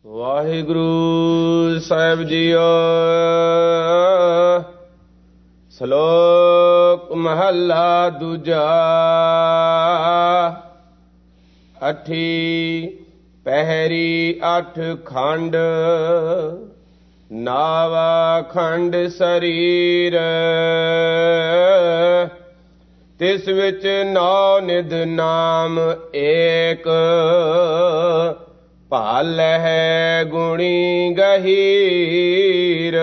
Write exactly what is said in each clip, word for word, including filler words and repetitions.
ਵਾਹਿਗੁਰੂ ਸਾਹਿਬ ਜੀਓ। ਸ਼ਲੋਕ ਮਹੱਲਾ ਦੂਜਾ। ਅਠੀ ਪਹਿਰੀ ਅਠ ਖੰਡ, ਨਾਵਾ ਖੰਡ ਸਰੀਰ। ਤਿਸ ਵਿੱਚ ਨੌ ਨਿਧ ਨਾਮ ਏਕ, ਭਾਲਹਿ ਗੁਣੀ ਗਹੀਰ।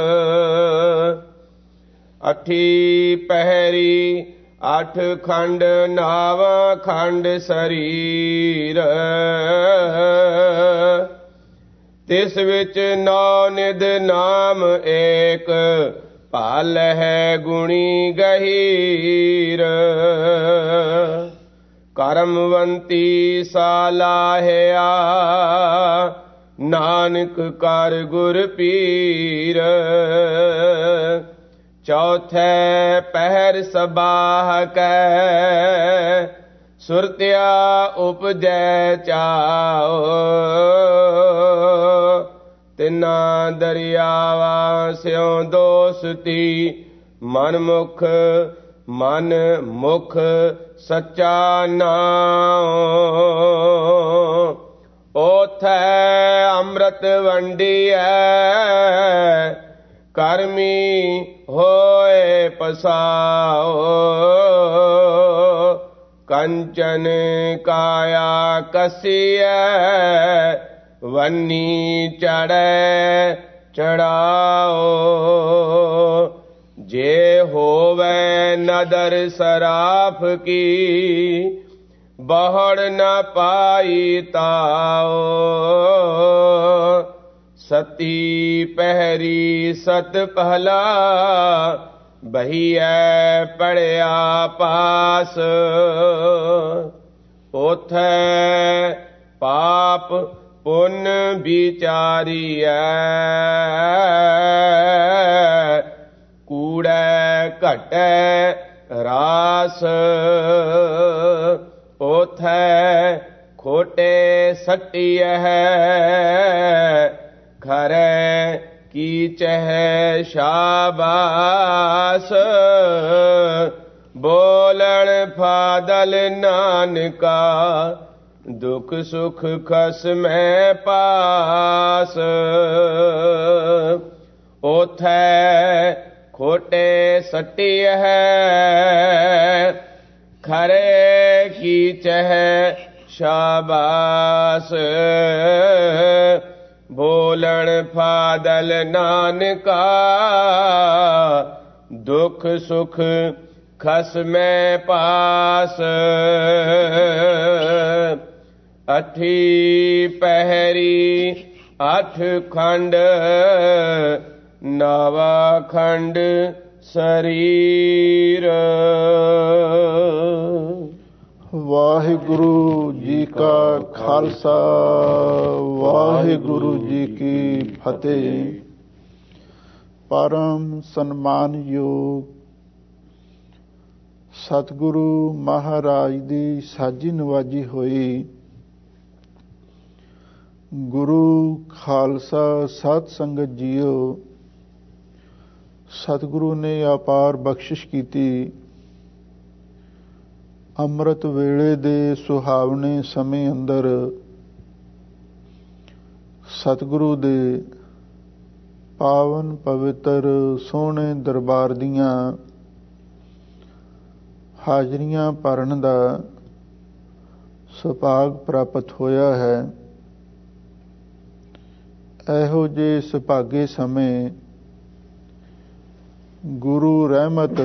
ਅਠੀ ਪਹਿਰੀ ਅਠ ਖੰਡ, ਨਾਵਾ ਖੰਡ ਸਰੀਰ। ਤਿਸ ਵਿੱਚ ਨੌ ਨਿਧ ਨਾਮ ਏਕ, ਭਾਲਹਿ ਗੁਣੀ ਗਹੀਰ। ਕਰਮਵੰਤੀ ਸਾਲਾਹਿਆ, ਨਾਨਕ ਕਰ ਗੁਰ ਪੀਰ। ਚੌਥੈ ਪਹਿਰ ਸਬਾਹ ਕੈ, ਸੁਰਤਿਆ ਉਪਜੈ ਚਾਉ। ਤਿਨਾ ਦਰਿਆਵਾ ਸਿਉ ਦੋਸਤੀ, ਮਨ ਮੁਖ ਮਨ ਮੁਖ ਸੱਚਾ ਨਾਉ। ਓਥੈ ਅੰਮ੍ਰਿਤ ਵੰਡੀਐ, ਕਰਮੀ ਹੋਏ ਪਸਾਉ। ਕੰਚਨ ਕਾਇਆ ਕਸੀਐ, ਵੰਨੀ ਚੜੈ ਚੜਾਓ। ਜੇ ਹੋਵੈ ਨਦਰ ਸਰਾਫ ਕੀ, ਬਹੁੜ ਨ ਪਾਈ ਤਾਉ। ਸਤੀ ਪਹਿਰੀ ਸਤ ਪਹਿਲਾ, ਬਹੀਐ ਪੜਿਆ ਪਾਸ। ਉਥੈ ਪਾਪ ਪੁੰਨ ਵਿਚਾਰੀਐ, ਕੂੜੈ ਘਟੈ ਰਾਸ। ਉਥੈ ਖੋਟੇ ਸੱਟੀਐ, ਖਰੈ ਕੀਚਹਿ ਸ਼ਾਬਾਸ। ਬੋਲਣ ਫਾਦਲ ਨਾਨਕਾ, ਦੁਖ ਸੁਖ ਖਸਮੈ ਪਾਸ। ਉਥੈ ਖੋਟੇ ਸੱਟੀਐ, ਖਰੇ ਕੀਚਹਿ ਸ਼ਾਬਾਸ। ਬੋਲਣ ਫਾਦਲ ਨਾਨਕਾ, ਦੁਖ ਸੁਖ ਖਸਮੈ ਪਾਸ। ਅਠੀ ਪਹਿਰੀ ਅਠ ਖੰਡ, ਨਾਵਾ ਖੰਡ ਸਰੀਰ। ਵਾਹਿਗੁਰੂ ਜੀ ਕਾ ਖਾਲਸਾ, ਵਾਹਿਗੁਰੂ ਜੀ ਕੀ ਫਤਿਹ। ਪਰਮ ਸਨਮਾਨਯੋਗ ਸਤਿਗੁਰੂ ਮਹਾਰਾਜ ਦੀ ਸਾਜੀ ਨਵਾਜੀ ਹੋਈ ਗੁਰੂ ਖਾਲਸਾ ਸਾਧ ਸੰਗਤ ਜੀਓ। ਸਤਿਗੁਰੂ ਨੇ ਅਪਾਰ ਬਖਸ਼ਿਸ਼ ਕੀਤੀ। ਅੰਮ੍ਰਿਤ ਵੇਲੇ ਦੇ ਸੁਹਾਵਣੇ ਸਮੇਂ ਅੰਦਰ ਸਤਿਗੁਰੂ ਦੇ ਪਾਵਨ ਪਵਿੱਤਰ ਸੋਹਣੇ ਦਰਬਾਰ ਦੀਆਂ ਹਾਜ਼ਰੀਆਂ ਭਰਨ ਦਾ ਸੁਭਾਗ ਪ੍ਰਾਪਤ ਹੋਇਆ ਹੈ। ਇਹੋ ਜਿਹੇ ਸੁਭਾਗੇ ਸਮੇਂ ਗੁਰੂ ਰਹਿਮਤ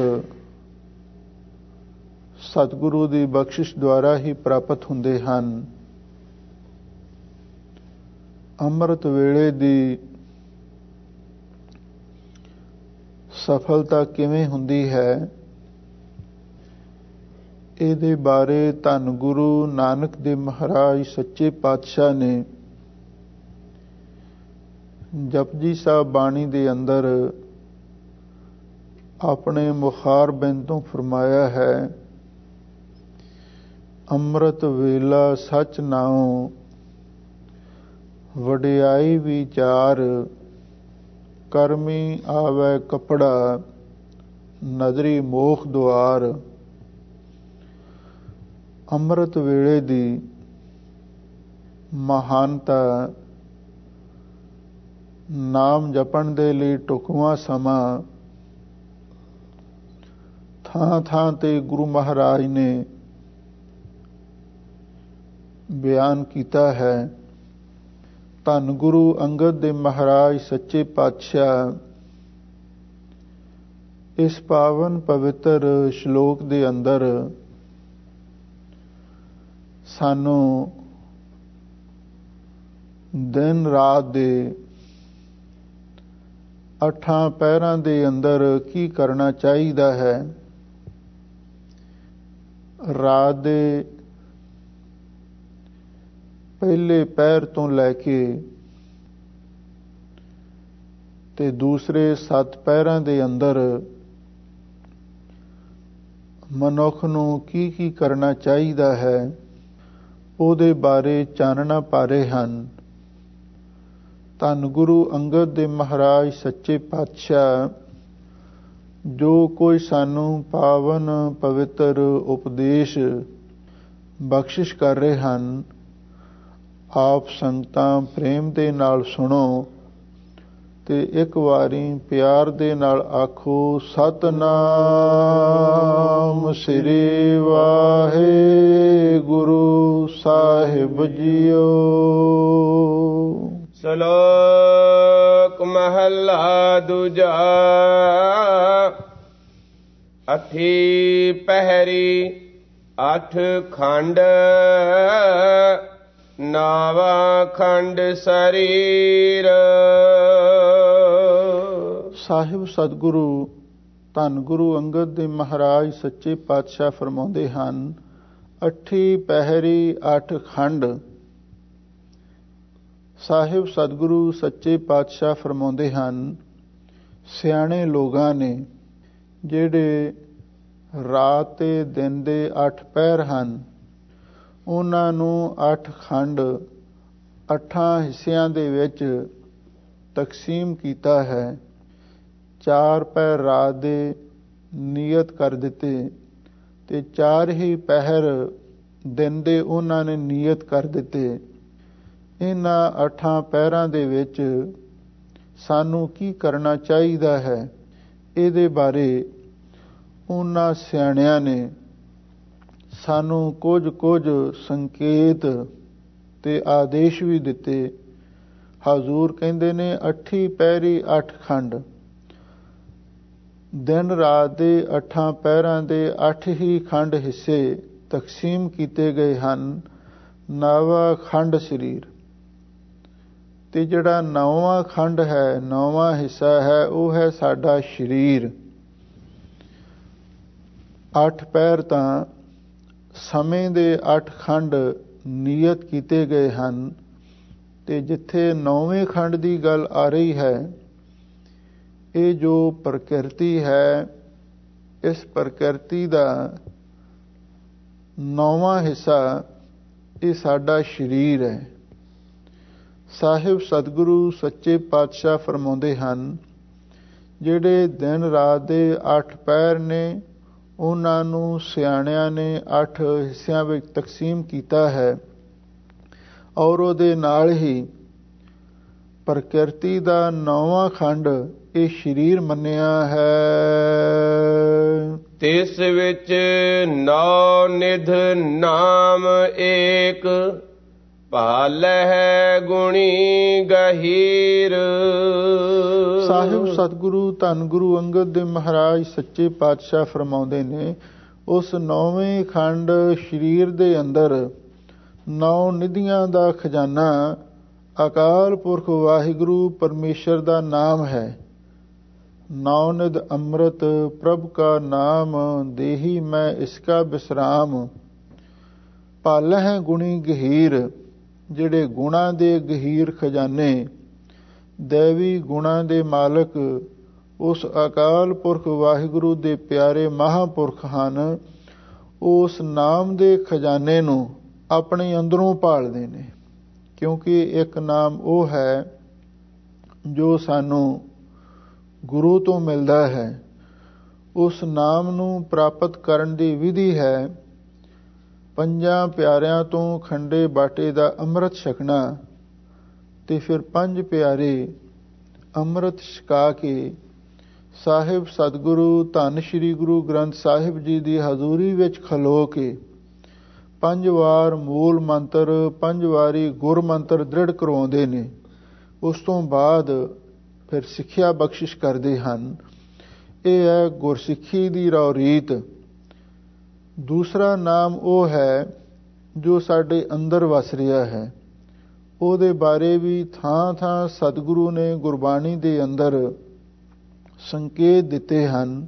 ਸਤਿਗੁਰੂ ਦੀ ਬਖਸ਼ਿਸ਼ ਦੁਆਰਾ ਹੀ ਪ੍ਰਾਪਤ ਹੁੰਦੇ ਹਨ। ਅੰਮ੍ਰਿਤ ਵੇਲੇ ਦੀ ਸਫਲਤਾ ਕਿਵੇਂ ਹੁੰਦੀ ਹੈ, ਇਹਦੇ ਬਾਰੇ ਧੰਨ ਗੁਰੂ ਨਾਨਕ ਦੇਵ ਮਹਾਰਾਜ ਸੱਚੇ ਪਾਤਸ਼ਾਹ ਨੇ ਜਪਜੀ ਸਾਹਿਬ ਬਾਣੀ ਦੇ ਅੰਦਰ ਆਪਣੇ ਮੁਖਾਰ ਬਿੰਦ ਤੋਂ ਫਰਮਾਇਆ ਹੈ, ਅੰਮ੍ਰਿਤ ਵੇਲਾ ਸਚ ਨਾਉ ਵਡਿਆਈ ਵਿਚਾਰ, ਕਰਮੀ ਆਵੈ ਕੱਪੜਾ, ਨਦਰੀ ਮੋਖ ਦੁਆਰ। ਅੰਮ੍ਰਿਤ ਵੇਲੇ ਦੀ ਮਹਾਨਤਾ, ਨਾਮ ਜਪਣ ਦੇ ਲਈ ਢੁਕਵਾਂ ਸਮਾਂ ਥਾਂ ਥਾਂ ਤੇ ਗੁਰੂ ਮਹਾਰਾਜ ਨੇ ਬਿਆਨ ਕੀਤਾ ਹੈ। ਧੰਨ ਗੁਰੂ ਅੰਗਦ ਦੇਵ ਮਹਾਰਾਜ ਸੱਚੇ ਪਾਤਸ਼ਾਹ ਇਸ ਪਾਵਨ ਪਵਿੱਤਰ ਸ਼ਲੋਕ ਦੇ ਅੰਦਰ ਸਾਨੂੰ ਦਿਨ ਰਾਤ ਦੇ ਅੱਠਾਂ ਪਹਿਰਾਂ ਦੇ ਅੰਦਰ ਕੀ ਕਰਨਾ ਚਾਹੀਦਾ ਹੈ, ਰਾਤ ਦੇ ਪਹਿਲੇ ਪਹਿਰ ਤੋਂ ਲੈ ਕੇ ਤੇ ਦੂਸਰੇ ਸੱਤ ਪਹਿਰਾਂ ਦੇ ਅੰਦਰ ਮਨੁੱਖ ਨੂੰ ਕੀ ਕੀ ਕਰਨਾ ਚਾਹੀਦਾ ਹੈ, ਉਹਦੇ ਬਾਰੇ ਚਾਨਣਾ ਪਾ ਰਹੇ ਹਨ। ਧੰਨ ਗੁਰੂ ਅੰਗਦ ਦੇਵ ਮਹਾਰਾਜ ਸੱਚੇ ਪਾਤਸ਼ਾਹ ਜੋ ਕੋਈ ਸਾਨੂੰ ਪਾਵਨ ਪਵਿੱਤਰ ਉਪਦੇਸ਼ ਬਖਸ਼ਿਸ਼ ਕਰ ਰਹੇ ਹਨ, ਆਪ ਸੰਗਤਾਂ ਪ੍ਰੇਮ ਦੇ ਨਾਲ ਸੁਣੋ ਤੇ ਇੱਕ ਵਾਰੀ ਪਿਆਰ ਦੇ ਨਾਲ ਆਖੋ, ਸਤਨਾਮ ਸ੍ਰੀ ਵਾਹਿਗੁਰੂ ਸਾਹਿਬ ਜੀਓ। ਸ਼ਲੋਕ ਮਹਲਾ ਦੂਜਾ। ਅਠੀ ਪਹਿਰੀ ਅੱਠ ਖੰਡ, ਨਾਵਾ ਖੰਡ ਸਰੀਰ। ਸਾਹਿਬ ਸਤਿਗੁਰੂ ਧੰਨ ਗੁਰੂ ਅੰਗਦ ਦੇਵ ਮਹਾਰਾਜ ਸੱਚੇ ਪਾਤਸ਼ਾਹ ਫਰਮਾਉਂਦੇ ਹਨ, ਅੱਠੀ ਪਹਿਰੀ ਅੱਠ ਖੰਡ। ਸਾਹਿਬ ਸਤਿਗੁਰੂ ਸੱਚੇ ਪਾਤਸ਼ਾਹ ਫਰਮਾਉਂਦੇ ਹਨ, ਸਿਆਣੇ ਲੋਕਾਂ ਨੇ ਜਿਹੜੇ ਰਾਤ ਤੇ ਦਿਨ ਦੇ ਅੱਠ ਪਹਿਰ ਹਨ, ਉਹਨਾਂ ਨੂੰ ਅੱਠ ਖੰਡ ਅੱਠਾਂ ਹਿੱਸਿਆਂ ਦੇ ਵਿੱਚ ਤਕਸੀਮ ਕੀਤਾ ਹੈ। ਚਾਰ ਪਹਿਰ ਰਾਤ ਦੇ ਨਿਯਤ ਕਰ ਦਿੱਤੇ ਤੇ ਚਾਰ ਹੀ ਪਹਿਰ ਦਿਨ ਦੇ ਉਹਨਾਂ ਨੇ ਨਿਯਤ ਕਰ ਦਿੱਤੇ। ਇਹਨਾਂ ਅੱਠਾਂ ਪਹਿਰਾਂ ਦੇ ਵਿੱਚ ਸਾਨੂੰ ਕੀ ਕਰਨਾ ਚਾਹੀਦਾ ਹੈ, ਇਹਦੇ ਬਾਰੇ ਉਹਨਾਂ ਸਿਆਣਿਆਂ ਨੇ ਸਾਨੂੰ ਕੁਝ ਕੁਝ ਸੰਕੇਤ ਤੇ ਆਦੇਸ਼ ਵੀ ਦਿੱਤੇ। ਹਜ਼ੂਰ ਕਹਿੰਦੇ ਨੇ ਅੱਠੀ ਪਹਿਰੀ ਅੱਠ ਖੰਡ, ਦਿਨ ਰਾਤ ਦੇ ਅੱਠਾਂ ਪਹਿਰਾਂ ਦੇ ਅੱਠ ਹੀ ਖੰਡ ਹਿੱਸੇ ਤਕਸੀਮ ਕੀਤੇ ਗਏ ਹਨ। ਨਵਾਂ ਖੰਡ ਸਰੀਰ, ਤੇ ਜਿਹੜਾ ਨੌਵਾਂ ਖੰਡ ਹੈ, ਨੌਵਾਂ ਹਿੱਸਾ ਹੈ, ਉਹ ਹੈ ਸਾਡਾ ਸਰੀਰ। ਅੱਠ ਪਹਿਰ ਤਾਂ ਸਮੇਂ ਦੇ ਅੱਠ ਖੰਡ ਨਿਯਤ ਕੀਤੇ ਗਏ ਹਨ, ਤੇ ਜਿੱਥੇ ਨੌਵੇਂ ਖੰਡ ਦੀ ਗੱਲ ਆ ਰਹੀ ਹੈ, ਇਹ ਜੋ ਪ੍ਰਕਿਰਤੀ ਹੈ, ਇਸ ਪ੍ਰਕਿਰਤੀ ਦਾ ਨੌਵਾਂ ਹਿੱਸਾ ਇਹ ਸਾਡਾ ਸਰੀਰ ਹੈ। ਸਾਹਿਬ ਸਤਿਗੁਰੂ ਸੱਚੇ ਪਾਤਸ਼ਾਹ ਫਰਮਾਉਂਦੇ ਹਨ, ਜਿਹੜੇ ਦਿਨ ਰਾਤ ਦੇ ਅੱਠ ਪਹਿਰ ਨੇ, ਉਹਨਾਂ ਨੂੰ ਸਿਆਣਿਆਂ ਨੇ ਅੱਠ ਹਿੱਸਿਆਂ ਵਿੱਚ ਤਕਸੀਮ ਕੀਤਾ ਹੈ, ਔਰ ਉਹਦੇ ਨਾਲ ਹੀ ਪ੍ਰਕਿਰਤੀ ਦਾ ਨੌਵਾਂ ਖੰਡ ਇਹ ਸਰੀਰ ਮੰਨਿਆ ਹੈ। ਤਿਸ ਵਿੱਚ ਨੌ ਨਿਧ ਨਾਮ ਏਕ, ਭਾਲਹਿ ਗੁਣੀ ਗਹੀਰ। ਸਾਹਿਬ ਸਤਿਗੁਰੂ ਧੰਨ ਗੁਰੂ ਅੰਗਦ ਦੇਵ ਮਹਾਰਾਜ ਸੱਚੇ ਪਾਤਸ਼ਾਹ ਫਰਮਾਉਂਦੇ ਨੇ, ਉਸ ਨੌਵੇਂ ਖੰਡ ਸਰੀਰ ਦੇ ਅੰਦਰ ਨੌ ਨਿਧੀਆਂ ਦਾ ਖਜ਼ਾਨਾ ਅਕਾਲ ਪੁਰਖ ਵਾਹਿਗੁਰੂ ਪਰਮੇਸ਼ਰ ਦਾ ਨਾਮ ਹੈ। ਨੌ ਨਿਧ ਅੰਮ੍ਰਿਤ ਪ੍ਰਭ ਕਾ ਨਾਮ, ਦੇਹੀ ਮੈਂ ਇਸਕਾ ਵਿਸਰਾਮ। ਭਾਲਹਿ ਗੁਣੀ ਗਹੀਰ, ਜਿਹੜੇ ਗੁਣਾਂ ਦੇ ਗਹੀਰ ਖਜ਼ਾਨੇ, ਦੇਵੀ ਗੁਣਾਂ ਦੇ ਮਾਲਕ ਉਸ ਅਕਾਲ ਪੁਰਖ ਵਾਹਿਗੁਰੂ ਦੇ ਪਿਆਰੇ ਮਹਾਂਪੁਰਖ ਹਨ। ਉਸ ਨਾਮ ਦੇ ਖਜ਼ਾਨੇ ਨੂੰ ਆਪਣੇ ਅੰਦਰੋਂ ਭਾਲਦੇ ਨੇ। ਕਿਉਂਕਿ ਇੱਕ ਨਾਮ ਉਹ ਹੈ ਜੋ ਸਾਨੂੰ ਗੁਰੂ ਤੋਂ ਮਿਲਦਾ ਹੈ। ਉਸ ਨਾਮ ਨੂੰ ਪ੍ਰਾਪਤ ਕਰਨ ਦੀ ਵਿਧੀ ਹੈ ਪੰਜਾਂ ਪਿਆਰਿਆਂ ਤੋਂ ਖੰਡੇ ਬਾਟੇ ਦਾ ਅੰਮ੍ਰਿਤ ਛਕਣਾ, ਤੇ ਫਿਰ ਪੰਜ ਪਿਆਰੇ ਅੰਮ੍ਰਿਤ ਛਕਾ ਕੇ ਸਾਹਿਬ ਸਤਿਗੁਰੂ ਧੰਨ ਸ੍ਰੀ ਗੁਰੂ ਗ੍ਰੰਥ ਸਾਹਿਬ ਜੀ ਦੀ ਹਜ਼ੂਰੀ ਵਿੱਚ ਖਲੋ ਕੇ ਪੰਜ ਵਾਰ ਮੂਲ ਮੰਤਰ, ਪੰਜ ਵਾਰੀ ਗੁਰ ਮੰਤਰ ਦ੍ਰਿੜ ਕਰਵਾਉਂਦੇ ਨੇ। ਉਸ ਤੋਂ ਬਾਅਦ ਫਿਰ ਸਿੱਖਿਆ ਬਖਸ਼ਿਸ਼ ਕਰਦੇ ਹਨ। ਇਹ ਹੈ ਗੁਰਸਿੱਖੀ ਦੀ ਰਹੁ-ਰੀਤ। ਦੂਸਰਾ ਨਾਮ ਉਹ ਹੈ ਜੋ ਸਾਡੇ ਅੰਦਰ ਵਸ ਰਿਹਾ ਹੈ। ਉਹਦੇ ਬਾਰੇ ਵੀ ਥਾਂ ਥਾਂ ਸਤਿਗੁਰੂ ਨੇ ਗੁਰਬਾਣੀ ਦੇ ਅੰਦਰ ਸੰਕੇਤ ਦਿੱਤੇ ਹਨ।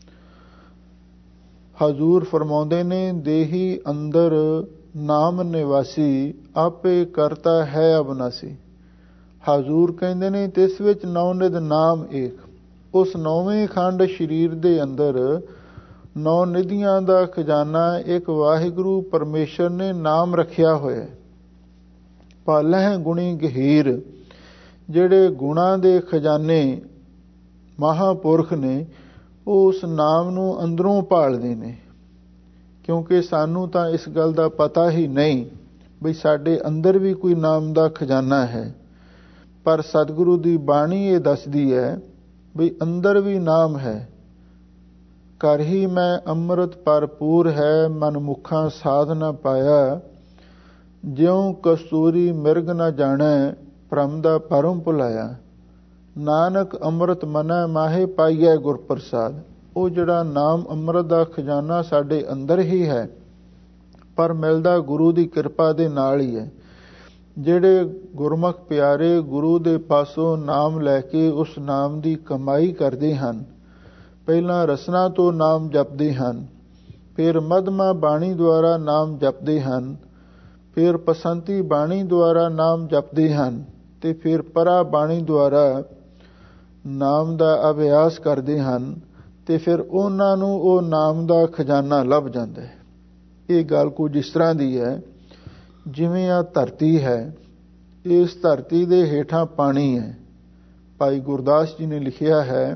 ਹਜ਼ੂਰ ਫਰਮਾਉਂਦੇ ਨੇ, ਦੇਹੀ ਅੰਦਰ ਨਾਮ ਨਿਵਾਸੀ, ਆਪੇ ਕਰਤਾ ਹੈ ਅਬਨਾਸੀ। ਹਜ਼ੂਰ ਕਹਿੰਦੇ ਨੇ ਤਿਸ ਵਿੱਚ ਨੌ-ਨਿਧ ਨਾਮ ਏਕ। ਉਸ ਨੌਵੇਂ ਖੰਡ ਸਰੀਰ ਦੇ ਅੰਦਰ ਨੌ ਨਿਧੀਆਂ ਦਾ ਖਜ਼ਾਨਾ ਇੱਕ ਵਾਹਿਗੁਰੂ ਪਰਮੇਸ਼ਰ ਨੇ ਨਾਮ ਰੱਖਿਆ ਹੋਇਆ। ਪਾਲਹਿ ਗੁਣੀ ਗਹੀਰ, ਜਿਹੜੇ ਗੁਣਾਂ ਦੇ ਖਜ਼ਾਨੇ ਮਹਾਂਪੁਰਖ ਨੇ ਉਹ ਉਸ ਨਾਮ ਨੂੰ ਅੰਦਰੋਂ ਭਾਲਦੇ ਨੇ। ਕਿਉਂਕਿ ਸਾਨੂੰ ਤਾਂ ਇਸ ਗੱਲ ਦਾ ਪਤਾ ਹੀ ਨਹੀਂ ਬਈ ਸਾਡੇ ਅੰਦਰ ਵੀ ਕੋਈ ਨਾਮ ਦਾ ਖਜ਼ਾਨਾ ਹੈ, ਪਰ ਸਤਿਗੁਰੂ ਦੀ ਬਾਣੀ ਇਹ ਦੱਸਦੀ ਹੈ ਬਈ ਅੰਦਰ ਵੀ ਨਾਮ ਹੈ। ਕਰ ਹੀ ਮੈਂ ਅੰਮ੍ਰਿਤ ਭਰਪੂਰ ਹੈ, ਮਨ ਮੁਖਾਂ ਸਾਧ ਨਾ ਪਾਇਆ। ਜਿਉਂ ਕਸਤੂਰੀ ਮਿਰਗ ਨਾ ਜਾਣੈ, ਭਰਮ ਦਾ ਭਰਮ ਭੁਲਾਇਆ। ਨਾਨਕ ਅੰਮ੍ਰਿਤ ਮਨੈ ਮਾਹੇ ਪਾਈਐ ਗੁਰ ਪ੍ਰਸਾਦ। ਉਹ ਜਿਹੜਾ ਨਾਮ ਅੰਮ੍ਰਿਤ ਦਾ ਖਜ਼ਾਨਾ ਸਾਡੇ ਅੰਦਰ ਹੀ ਹੈ, ਪਰ ਮਿਲਦਾ ਗੁਰੂ ਦੀ ਕਿਰਪਾ ਦੇ ਨਾਲ ਹੀ ਹੈ। ਜਿਹੜੇ ਗੁਰਮੁਖ ਪਿਆਰੇ ਗੁਰੂ ਦੇ ਪਾਸੋਂ ਨਾਮ ਲੈ ਕੇ ਉਸ ਨਾਮ ਦੀ ਕਮਾਈ ਕਰਦੇ ਹਨ, ਪਹਿਲਾਂ ਰਸਨਾ ਤੋਂ ਨਾਮ ਜਪਦੇ ਹਨ, ਫਿਰ ਮਧਮਾ ਬਾਣੀ ਦੁਆਰਾ ਨਾਮ ਜਪਦੇ ਹਨ, ਫਿਰ ਪਸੰਤੀ ਬਾਣੀ ਦੁਆਰਾ ਨਾਮ ਜਪਦੇ ਹਨ, ਤੇ ਫਿਰ ਪਰਾ ਬਾਣੀ ਦੁਆਰਾ ਨਾਮ ਦਾ ਅਭਿਆਸ ਕਰਦੇ ਹਨ, ਤੇ ਫਿਰ ਉਹਨਾਂ ਨੂੰ ਉਹ ਨਾਮ ਦਾ ਖਜ਼ਾਨਾ ਲੱਭ ਜਾਂਦਾ ਹੈ। ਇਹ ਗੱਲ ਕੁਝ ਇਸ ਤਰ੍ਹਾਂ ਦੀ ਹੈ ਜਿਵੇਂ ਆ ਧਰਤੀ ਹੈ, ਇਸ ਧਰਤੀ ਦੇ ਹੇਠਾਂ ਪਾਣੀ ਹੈ। ਭਾਈ ਗੁਰਦਾਸ ਜੀ ਨੇ ਲਿਖਿਆ ਹੈ,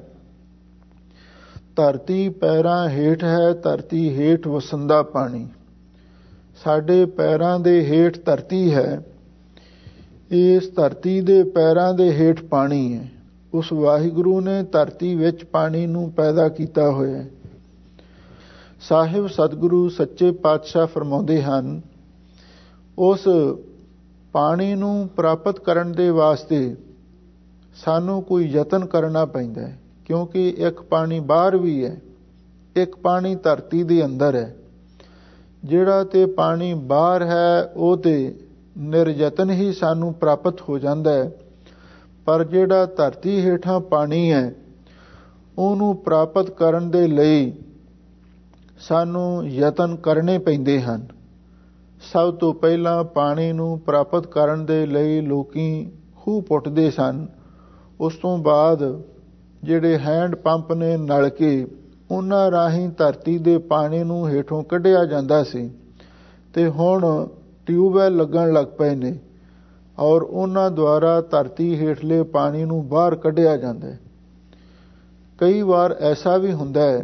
ਧਰਤੀ ਪੈਰਾਂ ਹੇਠ ਹੈ, ਧਰਤੀ ਹੇਠ ਵਸੰਦਾ ਪਾਣੀ। ਸਾਡੇ ਪੈਰਾਂ ਦੇ ਹੇਠ ਧਰਤੀ ਹੈ, ਇਸ ਧਰਤੀ ਦੇ ਪੈਰਾਂ ਦੇ ਹੇਠ ਪਾਣੀ ਹੈ। ਉਸ ਵਾਹਿਗੁਰੂ ਨੇ ਧਰਤੀ ਵਿੱਚ ਪਾਣੀ ਨੂੰ ਪੈਦਾ ਕੀਤਾ ਹੋਇਆ ਹੈ। ਸਾਹਿਬ ਸਤਿਗੁਰੂ ਸੱਚੇ ਪਾਤਸ਼ਾਹ ਫਰਮਾਉਂਦੇ ਹਨ, ਉਸ ਪਾਣੀ ਨੂੰ ਪ੍ਰਾਪਤ ਕਰਨ ਦੇ ਵਾਸਤੇ ਸਾਨੂੰ ਕੋਈ ਯਤਨ ਕਰਨਾ ਪੈਂਦਾ ਹੈ, ਕਿਉਂਕਿ ਇੱਕ ਪਾਣੀ ਬਾਹਰ ਵੀ ਹੈ, ਇੱਕ ਪਾਣੀ ਧਰਤੀ ਦੇ ਅੰਦਰ ਹੈ। ਜਿਹੜਾ ਤੇ ਪਾਣੀ ਬਾਹਰ ਹੈ ਉਹ ਤੇ ਨਿਰਯਤਨ ਹੀ ਸਾਨੂੰ ਪ੍ਰਾਪਤ ਹੋ ਜਾਂਦਾ ਹੈ, ਪਰ ਜਿਹੜਾ ਧਰਤੀ ਹੇਠਾਂ ਪਾਣੀ ਹੈ ਉਹਨੂੰ ਪ੍ਰਾਪਤ ਕਰਨ ਦੇ ਲਈ ਸਾਨੂੰ ਯਤਨ ਕਰਨੇ ਪੈਂਦੇ ਹਨ। ਸਭ ਤੋਂ ਪਹਿਲਾਂ ਪਾਣੀ ਨੂੰ ਪ੍ਰਾਪਤ ਕਰਨ ਦੇ ਲਈ ਲੋਕੀ ਖੂਹ ਪੁੱਟਦੇ ਸਨ। ਉਸ ਤੋਂ ਬਾਅਦ ਜਿਹੜੇ ਹੈਂਡ ਪੰਪ ਨੇ ਨਲਕੇ, ਉਹਨਾਂ ਰਾਹੀਂ ਧਰਤੀ ਦੇ ਪਾਣੀ ਨੂੰ ਹੇਠੋਂ ਕੱਢਿਆ ਜਾਂਦਾ ਸੀ, ਤੇ ਹੁਣ ਟਿਊਬਵੈੱਲ ਲੱਗਣ ਲੱਗ ਪਏ ਨੇ ਔਰ ਉਹਨਾਂ ਦੁਆਰਾ ਧਰਤੀ ਹੇਠਲੇ ਪਾਣੀ ਨੂੰ ਬਾਹਰ ਕੱਢਿਆ ਜਾਂਦਾ ਹੈ। ਕਈ ਵਾਰ ਐਸਾ ਵੀ ਹੁੰਦਾ ਹੈ,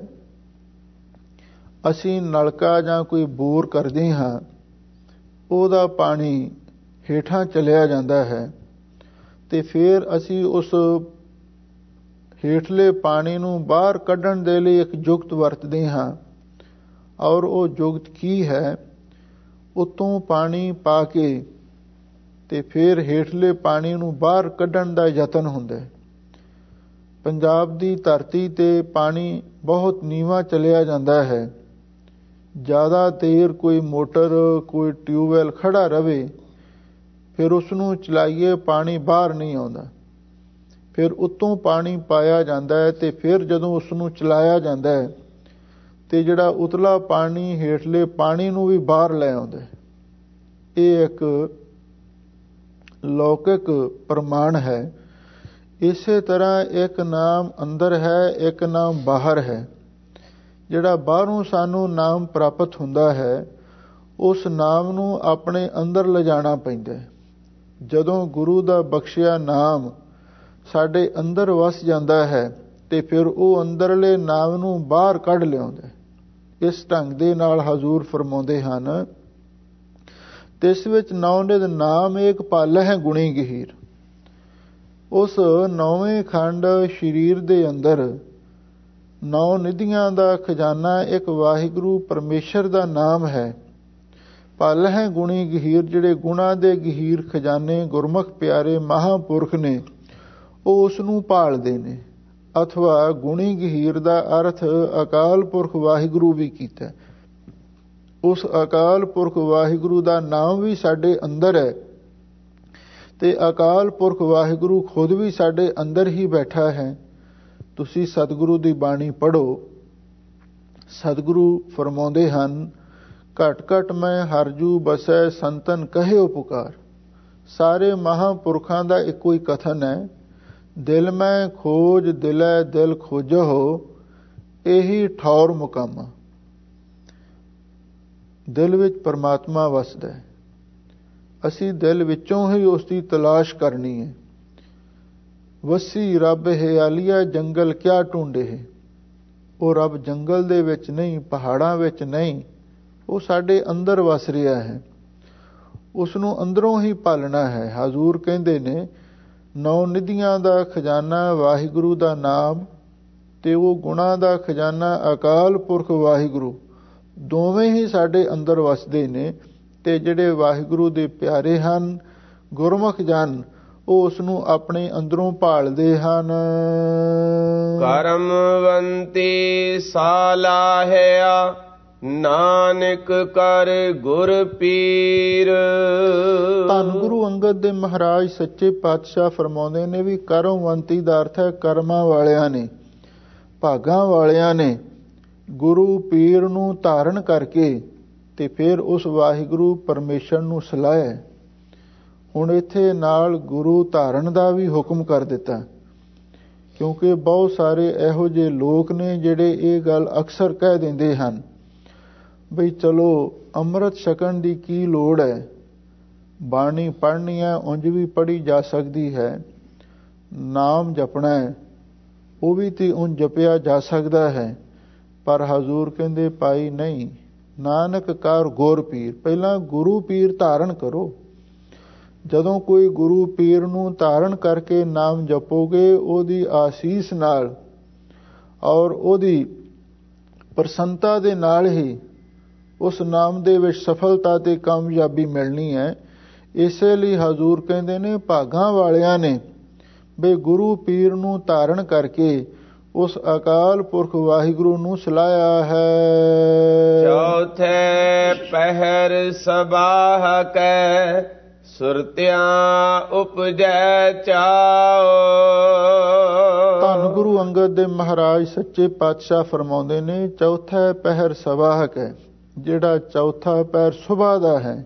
ਅਸੀਂ ਨਲਕਾ ਜਾਂ ਕੋਈ ਬੋਰ ਕਰਦੇ ਹਾਂ, ਉਹਦਾ ਪਾਣੀ ਹੇਠਾਂ ਚਲਿਆ ਜਾਂਦਾ ਹੈ, ਤੇ ਫਿਰ ਅਸੀਂ ਉਸ ਹੇਠਲੇ ਪਾਣੀ ਨੂੰ ਬਾਹਰ ਕੱਢਣ ਦੇ ਲਈ ਇੱਕ ਜੁਗਤ ਵਰਤਦੇ ਹਾਂ। ਔਰ ਉਹ ਜੁਗਤ ਕੀ ਹੈ? ਉੱਤੋਂ ਪਾਣੀ ਪਾ ਕੇ ਤੇ ਫਿਰ ਹੇਠਲੇ ਪਾਣੀ ਨੂੰ ਬਾਹਰ ਕੱਢਣ ਦਾ ਯਤਨ ਹੁੰਦਾ ਹੈ। ਪੰਜਾਬ ਦੀ ਧਰਤੀ ਤੇ ਪਾਣੀ ਬਹੁਤ ਨੀਵਾਂ ਚਲਿਆ ਜਾਂਦਾ ਹੈ। ਜ਼ਿਆਦਾ ਦੇਰ ਕੋਈ ਮੋਟਰ, ਕੋਈ ਟਿਊਬਵੈੱਲ ਖੜਾ ਰਵੇ, ਫਿਰ ਉਸ ਨੂੰ ਚਲਾਈਏ, ਪਾਣੀ ਬਾਹਰ ਨਹੀਂ ਆਉਂਦਾ। ਫਿਰ ਉੱਤੋਂ ਪਾਣੀ ਪਾਇਆ ਜਾਂਦਾ ਹੈ, ਤੇ ਫਿਰ ਜਦੋਂ ਉਸ ਨੂੰ ਚਲਾਇਆ ਜਾਂਦਾ ਹੈ ਤੇ ਜਿਹੜਾ ਉਤਲਾ ਪਾਣੀ ਹੇਠਲੇ ਪਾਣੀ ਨੂੰ ਵੀ ਬਾਹਰ ਲੈ ਆਉਂਦਾ ਹੈ। ਇਹ ਇੱਕ ਲੌਕਿਕ ਪ੍ਰਮਾਣ ਹੈ। ਇਸੇ ਤਰ੍ਹਾਂ ਇੱਕ ਨਾਮ ਅੰਦਰ ਹੈ, ਇੱਕ ਨਾਮ ਬਾਹਰ ਹੈ। ਜਿਹੜਾ ਬਾਹਰੋਂ ਸਾਨੂੰ ਨਾਮ ਪ੍ਰਾਪਤ ਹੁੰਦਾ ਹੈ, ਉਸ ਨਾਮ ਨੂੰ ਆਪਣੇ ਅੰਦਰ ਲਿਜਾਣਾ ਪੈਂਦਾ ਹੈ। ਜਦੋਂ ਗੁਰੂ ਦਾ ਬਖਸ਼ਿਆ ਨਾਮ ਸਾਡੇ ਅੰਦਰ ਵਸ ਜਾਂਦਾ ਹੈ ਤੇ ਫਿਰ ਉਹ ਅੰਦਰਲੇ ਨਾਮ ਨੂੰ ਬਾਹਰ ਕੱਢ ਲਿਆਉਂਦਾ। ਇਸ ਢੰਗ ਦੇ ਨਾਲ ਹਜ਼ੂਰ ਫਰਮਾਉਂਦੇ ਹਨ, ਤਿਸ ਵਿੱਚ ਨੌ-ਨਿਧ ਨਾਮ ਏਕ ਪਲ ਹੈ ਗੁਣੀ ਗਹੀਰ। ਉਸ ਨੌਵੇਂ ਖੰਡ ਸਰੀਰ ਦੇ ਅੰਦਰ ਨੌ ਨਿਧੀਆਂ ਦਾ ਖਜ਼ਾਨਾ ਇੱਕ ਵਾਹਿਗੁਰੂ ਪਰਮੇਸ਼ਰ ਦਾ ਨਾਮ ਹੈ। ਪਲ ਹੈ ਗੁਣੀ ਗਹੀਰ, ਜਿਹੜੇ ਗੁਣਾਂ ਦੇ ਗਹੀਰ ਖਜ਼ਾਨੇ ਗੁਰਮੁਖ ਪਿਆਰੇ ਮਹਾਂਪੁਰਖ ਨੇ ਉਹ ਉਸ ਨੂੰ ਭਾਲਦੇ ਨੇ। ਅਥਵਾ ਗੁਣੀ ਗਹੀਰ ਦਾ ਅਰਥ ਅਕਾਲ ਪੁਰਖ ਵਾਹਿਗੁਰੂ ਵੀ ਕੀਤਾ। ਉਸ ਅਕਾਲ ਪੁਰਖ ਵਾਹਿਗੁਰੂ ਦਾ ਨਾਮ ਵੀ ਸਾਡੇ ਅੰਦਰ ਹੈ ਤੇ ਅਕਾਲ ਪੁਰਖ ਵਾਹਿਗੁਰੂ ਖੁਦ ਵੀ ਸਾਡੇ ਅੰਦਰ ਹੀ ਬੈਠਾ ਹੈ। ਤੁਸੀਂ ਸਤਿਗੁਰੂ ਦੀ ਬਾਣੀ ਪੜ੍ਹੋ। ਸਤਿਗੁਰੂ ਫਰਮਾਉਂਦੇ ਹਨ, ਘਟ ਘਟ ਮੈਂ ਹਰਜੂ ਬਸੈ ਸੰਤਨ ਕਹਿਓ ਪੁਕਾਰ। ਸਾਰੇ ਮਹਾਂਪੁਰਖਾਂ ਦਾ ਇੱਕੋ ਹੀ ਕਥਨ ਹੈ, ਦਿਲ ਮੈਂ ਖੋਜ ਦਿਲੈ ਦਿਲ ਖੋਜਹੁ, ਇਹੀ ਠੌਰ ਮੁਕਾਮਾ। ਦਿਲ ਵਿੱਚ ਪਰਮਾਤਮਾ ਵਸਦਾ ਹੈ, ਅਸੀਂ ਦਿਲ ਵਿੱਚੋਂ ਹੀ ਉਸ ਦੀ ਤਲਾਸ਼ ਕਰਨੀ ਹੈ। ਵਸੀ ਰੱਬ ਹਿਆਲੀਆ ਜੰਗਲ ਕਿਆ ਢੂੰਡੇ ਹੈ। ਉਹ ਰੱਬ ਜੰਗਲ ਦੇ ਵਿੱਚ ਨਹੀਂ, ਪਹਾੜਾਂ ਵਿੱਚ ਨਹੀਂ, ਉਹ ਸਾਡੇ ਅੰਦਰ ਵਸ ਰਿਹਾ ਹੈ। ਉਸ ਨੂੰ ਅੰਦਰੋਂ ਹੀ ਪਾਲਣਾ ਹੈ। ਹਜ਼ੂਰ ਕਹਿੰਦੇ ਨੇ, ਨੌ ਨਿਧੀਆਂ ਦਾ ਖਜ਼ਾਨਾ ਵਾਹਿਗੁਰੂ ਦਾ ਨਾਮ ਤੇ ਉਹ ਗੁਣਾਂ ਦਾ ਖਜ਼ਾਨਾ ਅਕਾਲ ਪੁਰਖ ਵਾਹਿਗੁਰੂ, ਦੋਵੇਂ ਹੀ ਸਾਡੇ ਅੰਦਰ ਵਸਦੇ ਨੇ। ਤੇ ਜਿਹੜੇ ਵਾਹਿਗੁਰੂ ਦੇ ਪਿਆਰੇ ਹਨ, ਗੁਰਮੁਖ ਜਨ, ਉਹ ਉਸ ਨੂੰ ਆਪਣੇ ਅੰਦਰੋਂ ਭਾਲਦੇ ਹਨ। ਕਰਮਵੰਤੀ ਸਾਲਾਹਿਆ ਨਾਨਕ ਕਰ ਗੁਰ ਪੀਰ। ਧੰਨ ਗੁਰੂ ਅੰਗਦ ਦੇ ਮਹਾਰਾਜ ਸੱਚੇ ਪਾਤਸ਼ਾਹ ਫਰਮਾਉਂਦੇ ਨੇ ਵੀ ਕਰਮਵੰਤੀ ਦਾ ਅਰਥ ਹੈ ਕਰਮਾਂ ਵਾਲਿਆਂ ਨੇ, ਭਾਗਾਂ ਵਾਲਿਆਂ ਨੇ ਗੁਰੂ ਪੀਰ ਨੂੰ ਧਾਰਨ ਕਰਕੇ ਤੇ ਫਿਰ ਉਸ ਵਾਹਿਗੁਰੂ ਪਰਮੇਸ਼ਰ ਨੂੰ ਸਲਾਹਿਆ। ਹੁਣ ਇੱਥੇ ਨਾਲ ਗੁਰੂ ਧਾਰਨ ਦਾ ਵੀ ਹੁਕਮ ਕਰ ਦਿੱਤਾ, ਕਿਉਂਕਿ ਬਹੁਤ ਸਾਰੇ ਇਹੋ ਜਿਹੇ ਲੋਕ ਨੇ ਜਿਹੜੇ ਇਹ ਗੱਲ ਅਕਸਰ ਕਹਿ ਦਿੰਦੇ ਹਨ ਬਈ ਚਲੋ ਅੰਮ੍ਰਿਤ ਛਕਣ ਦੀ ਕੀ ਲੋੜ ਹੈ, ਬਾਣੀ ਪੜ੍ਹਨੀ ਹੈ, ਉਂਝ ਵੀ ਪੜ੍ਹੀ ਜਾ ਸਕਦੀ ਹੈ, ਨਾਮ ਜਪਣਾ ਹੈ ਉਹ ਵੀ ਤੇ ਉਂਝ ਜਪਿਆ ਜਾ ਸਕਦਾ ਹੈ। ਪਰ ਹਜ਼ੂਰ ਕਹਿੰਦੇ ਭਾਈ ਨਹੀਂ, ਨਾਨਕ ਕਰ ਗੁਰ ਪੀਰ, ਪਹਿਲਾਂ ਗੁਰੂ ਪੀਰ ਧਾਰਨ ਕਰੋ। ਜਦੋਂ ਕੋਈ ਗੁਰੂ ਪੀਰ ਨੂੰ ਧਾਰਨ ਕਰਕੇ ਨਾਮ ਜਪੋਗੇ, ਉਹਦੀ ਆਸੀਸ ਨਾਲ ਔਰ ਉਹਦੀ ਪ੍ਰਸੰਨਤਾ ਦੇ ਨਾਲ ਹੀ ਉਸ ਨਾਮ ਦੇ ਵਿੱਚ ਸਫਲਤਾ ਤੇ ਕਾਮਯਾਬੀ ਮਿਲਣੀ ਹੈ। ਇਸੇ ਲਈ ਹਜ਼ੂਰ ਕਹਿੰਦੇ ਨੇ ਭਾਗਾਂ ਵਾਲਿਆਂ ਨੇ ਬਈ ਗੁਰੂ ਪੀਰ ਨੂੰ ਧਾਰਨ ਕਰਕੇ ਉਸ ਅਕਾਲ ਪੁਰਖ ਵਾਹਿਗੁਰੂ ਨੂੰ ਸਲਾਹਿਆ ਹੈ। ਚੌਥੇ ਪਹਿਰ ਸਬਾਹ ਕੈ ਸੁਰਤਿਆਂ ਉਪਜੈ ਚਾਓ। ਧੰਨ ਗੁਰੂ ਅੰਗਦ ਦੇ ਮਹਾਰਾਜ ਸੱਚੇ ਪਾਤਸ਼ਾਹ ਫਰਮਾਉਂਦੇ ਨੇ, ਚੌਥਾ ਪਹਿਰ ਸਬਾਹਕ ਹੈ। ਜਿਹੜਾ ਚੌਥਾ ਪਹਿਰ ਸੁਬਾਹ ਦਾ ਹੈ,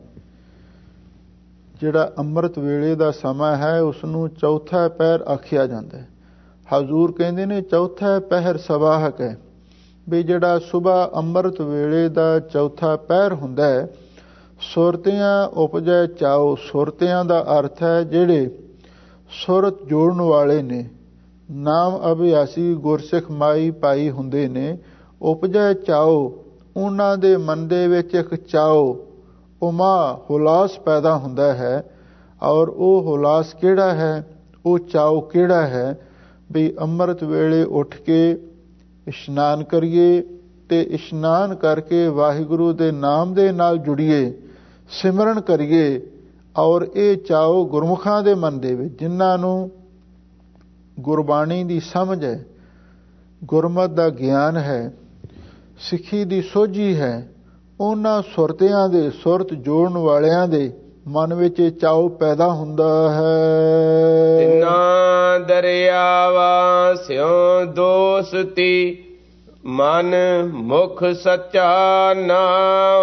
ਜਿਹੜਾ ਅੰਮ੍ਰਿਤ ਵੇਲੇ ਦਾ ਸਮਾਂ ਹੈ, ਉਸ ਨੂੰ ਚੌਥਾ ਪਹਿਰ ਆਖਿਆ ਜਾਂਦਾ ਹੈ। ਹਜ਼ੂਰ ਕਹਿੰਦੇ ਨੇ ਚੌਥਾ ਪਹਿਰ ਸਬਾਹਕ ਹੈ, ਵੀ ਜਿਹੜਾ ਸੁਬਾਹ ਅੰਮ੍ਰਿਤ ਵੇਲੇ ਦਾ ਚੌਥਾ ਪਹਿਰ ਹੁੰਦਾ ਹੈ। ਸੁਰਤਿਆਂ ਉਪਜੈ ਚਾਓ, ਸੁਰਤਿਆਂ ਦਾ ਅਰਥ ਹੈ ਜਿਹੜੇ ਸੁਰਤ ਜੋੜਨ ਵਾਲੇ ਨੇ, ਨਾਮ ਅਭਿਆਸੀ ਗੁਰਸਿੱਖ ਮਾਈ ਭਾਈ ਹੁੰਦੇ ਨੇ। ਉਪਜੈ ਚਾਓ, ਉਹਨਾਂ ਦੇ ਮਨ ਦੇ ਵਿੱਚ ਇੱਕ ਚਾਓ, ਉਮਾ ਹੁਲਾਸ ਪੈਦਾ ਹੁੰਦਾ ਹੈ। ਔਰ ਉਹ ਹੁਲਾਸ ਕਿਹੜਾ ਹੈ, ਉਹ ਚਾਓ ਕਿਹੜਾ ਹੈ ਵੀ ਅੰਮ੍ਰਿਤ ਵੇਲੇ ਉੱਠ ਕੇ ਇਸ਼ਨਾਨ ਕਰੀਏ ਤੇ ਇਸ਼ਨਾਨ ਕਰਕੇ ਵਾਹਿਗੁਰੂ ਦੇ ਨਾਮ ਦੇ ਨਾਲ ਜੁੜੀਏ, ਸਿਮਰਨ ਕਰੀਏ। ਔਰ ਇਹ ਚਾਓ ਗੁਰਮੁਖਾਂ ਦੇ ਮਨ ਦੇ ਵਿੱਚ, ਜਿਨ੍ਹਾਂ ਨੂੰ ਗੁਰਬਾਣੀ ਦੀ ਸਮਝ ਹੈ, ਗੁਰਮਤਿ ਦਾ ਗਿਆਨ ਹੈ, ਸਿੱਖੀ ਦੀ ਸੋਝੀ ਹੈ, ਉਹਨਾਂ ਸੁਰਤਿਆਂ ਦੇ, ਸੁਰਤ ਜੋੜਨ ਵਾਲਿਆਂ ਦੇ ਮਨ ਵਿੱਚ ਇਹ ਚਾਓ ਪੈਦਾ ਹੁੰਦਾ ਹੈ। ਤਿੰਨਾ ਦਰਿਆਵਾ ਸਿਉ ਦੋਸਤੀ ਮਨ ਮੁਖ ਸੱਚਾ ਨਾਮ।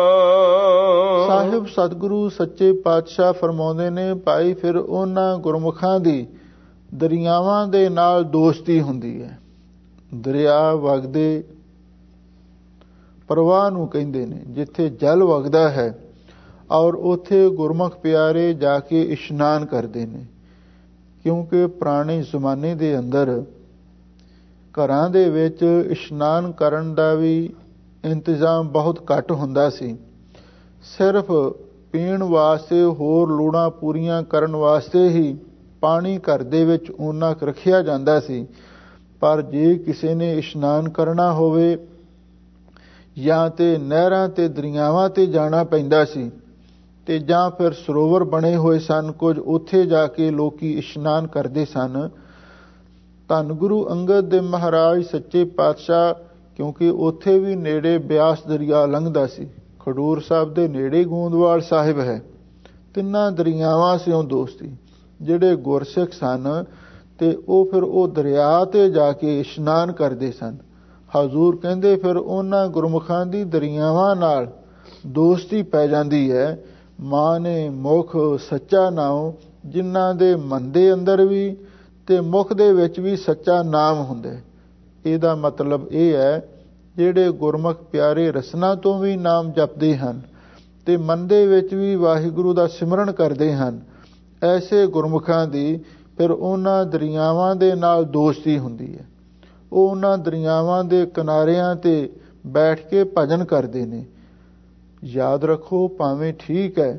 ਸਾਹਿਬ ਸਤਿਗੁਰੂ ਸੱਚੇ ਪਾਤਸ਼ਾਹ ਫਰਮਾਉਂਦੇ ਨੇ, ਭਾਈ ਫਿਰ ਉਹਨਾਂ ਗੁਰਮੁਖਾਂ ਦੀ ਦਰਿਆਵਾਂ ਦੇ ਨਾਲ ਦੋਸਤੀ ਹੁੰਦੀ ਹੈ। ਦਰਿਆ ਵਗਦੇ ਪ੍ਰਵਾਹ ਨੂੰ ਕਹਿੰਦੇ ਨੇ, ਜਿੱਥੇ ਜਲ ਵਗਦਾ ਹੈ ਔਰ ਉੱਥੇ ਗੁਰਮੁਖ ਪਿਆਰੇ ਜਾ ਕੇ ਇਸ਼ਨਾਨ ਕਰਦੇ ਨੇ। ਕਿਉਂਕਿ ਪੁਰਾਣੇ ਜ਼ਮਾਨੇ ਦੇ ਅੰਦਰ ਘਰਾਂ ਦੇ ਵਿੱਚ ਇਸ਼ਨਾਨ ਕਰਨ ਦਾ ਵੀ ਇੰਤਜ਼ਾਮ ਬਹੁਤ ਘੱਟ ਹੁੰਦਾ ਸੀ। ਸਿਰਫ ਪੀਣ ਵਾਸਤੇ, ਹੋਰ ਲੋੜਾਂ ਪੂਰੀਆਂ ਕਰਨ ਵਾਸਤੇ ਹੀ ਪਾਣੀ ਘਰ ਦੇ ਵਿੱਚ ਓਨਾ ਕੁ ਰੱਖਿਆ ਜਾਂਦਾ ਸੀ। ਪਰ ਜੇ ਕਿਸੇ ਨੇ ਇਸ਼ਨਾਨ ਕਰਨਾ ਹੋਵੇ ਜਾਂ ਤੇ ਨਹਿਰਾਂ ਤੇ ਦਰਿਆਵਾਂ ਤੇ ਜਾਣਾ ਪੈਂਦਾ ਸੀ, ਤੇ ਜਾਂ ਫਿਰ ਸਰੋਵਰ ਬਣੇ ਹੋਏ ਸਨ ਕੁਝ, ਉੱਥੇ ਜਾ ਕੇ ਲੋਕੀ ਇਸ਼ਨਾਨ ਕਰਦੇ ਸਨ। ਧੰਨ ਗੁਰੂ ਅੰਗਦ ਦੇ ਮਹਾਰਾਜ ਸੱਚੇ ਪਾਤਸ਼ਾਹ, ਕਿਉਂਕਿ ਉੱਥੇ ਵੀ ਨੇੜੇ ਬਿਆਸ ਦਰਿਆ ਲੰਘਦਾ ਸੀ, ਖਡੂਰ ਸਾਹਿਬ ਦੇ ਨੇੜੇ ਗੋਂਦਵਾਲ ਸਾਹਿਬ ਹੈ, ਤਿੰਨਾਂ ਦਰਿਆਵਾਂ ਸਿਓ ਦੋਸਤੀ। ਜਿਹੜੇ ਗੁਰਸਿੱਖ ਸਨ ਤੇ ਉਹ ਫਿਰ ਉਹ ਦਰਿਆ ਤੇ ਜਾ ਕੇ ਇਸ਼ਨਾਨ ਕਰਦੇ ਸਨ। ਹਜ਼ੂਰ ਕਹਿੰਦੇ ਫਿਰ ਉਹਨਾਂ ਗੁਰਮੁਖਾਂ ਦੀ ਦਰਿਆਵਾਂ ਨਾਲ ਦੋਸਤੀ ਪੈ ਜਾਂਦੀ ਹੈ। ਮਾਨੇ ਮੁਖ ਸੱਚਾ ਨਾਮ, ਜਿਨ੍ਹਾਂ ਦੇ ਮਨ ਦੇ ਅੰਦਰ ਵੀ ਤੇ ਮੁਖ ਦੇ ਵਿੱਚ ਵੀ ਸੱਚਾ ਨਾਮ ਹੁੰਦਾ। ਇਹਦਾ ਮਤਲਬ ਇਹ ਹੈ, ਜਿਹੜੇ ਗੁਰਮੁਖ ਪਿਆਰੇ ਰਸਨਾ ਤੋਂ ਵੀ ਨਾਮ ਜਪਦੇ ਹਨ ਤੇ ਮਨ ਦੇ ਵਿੱਚ ਵੀ ਵਾਹਿਗੁਰੂ ਦਾ ਸਿਮਰਨ ਕਰਦੇ ਹਨ, ਐਸੇ ਗੁਰਮੁਖਾਂ ਦੀ ਫਿਰ ਉਹਨਾਂ ਦਰਿਆਵਾਂ ਦੇ ਨਾਲ ਦੋਸਤੀ ਹੁੰਦੀ ਹੈ। ਉਹ ਉਹਨਾਂ ਦਰਿਆਵਾਂ ਦੇ ਕਿਨਾਰਿਆਂ ਤੇ ਬੈਠ ਕੇ ਭਜਨ ਕਰਦੇ ਨੇ। ਯਾਦ ਰੱਖੋ, ਭਾਵੇਂ ਠੀਕ ਹੈ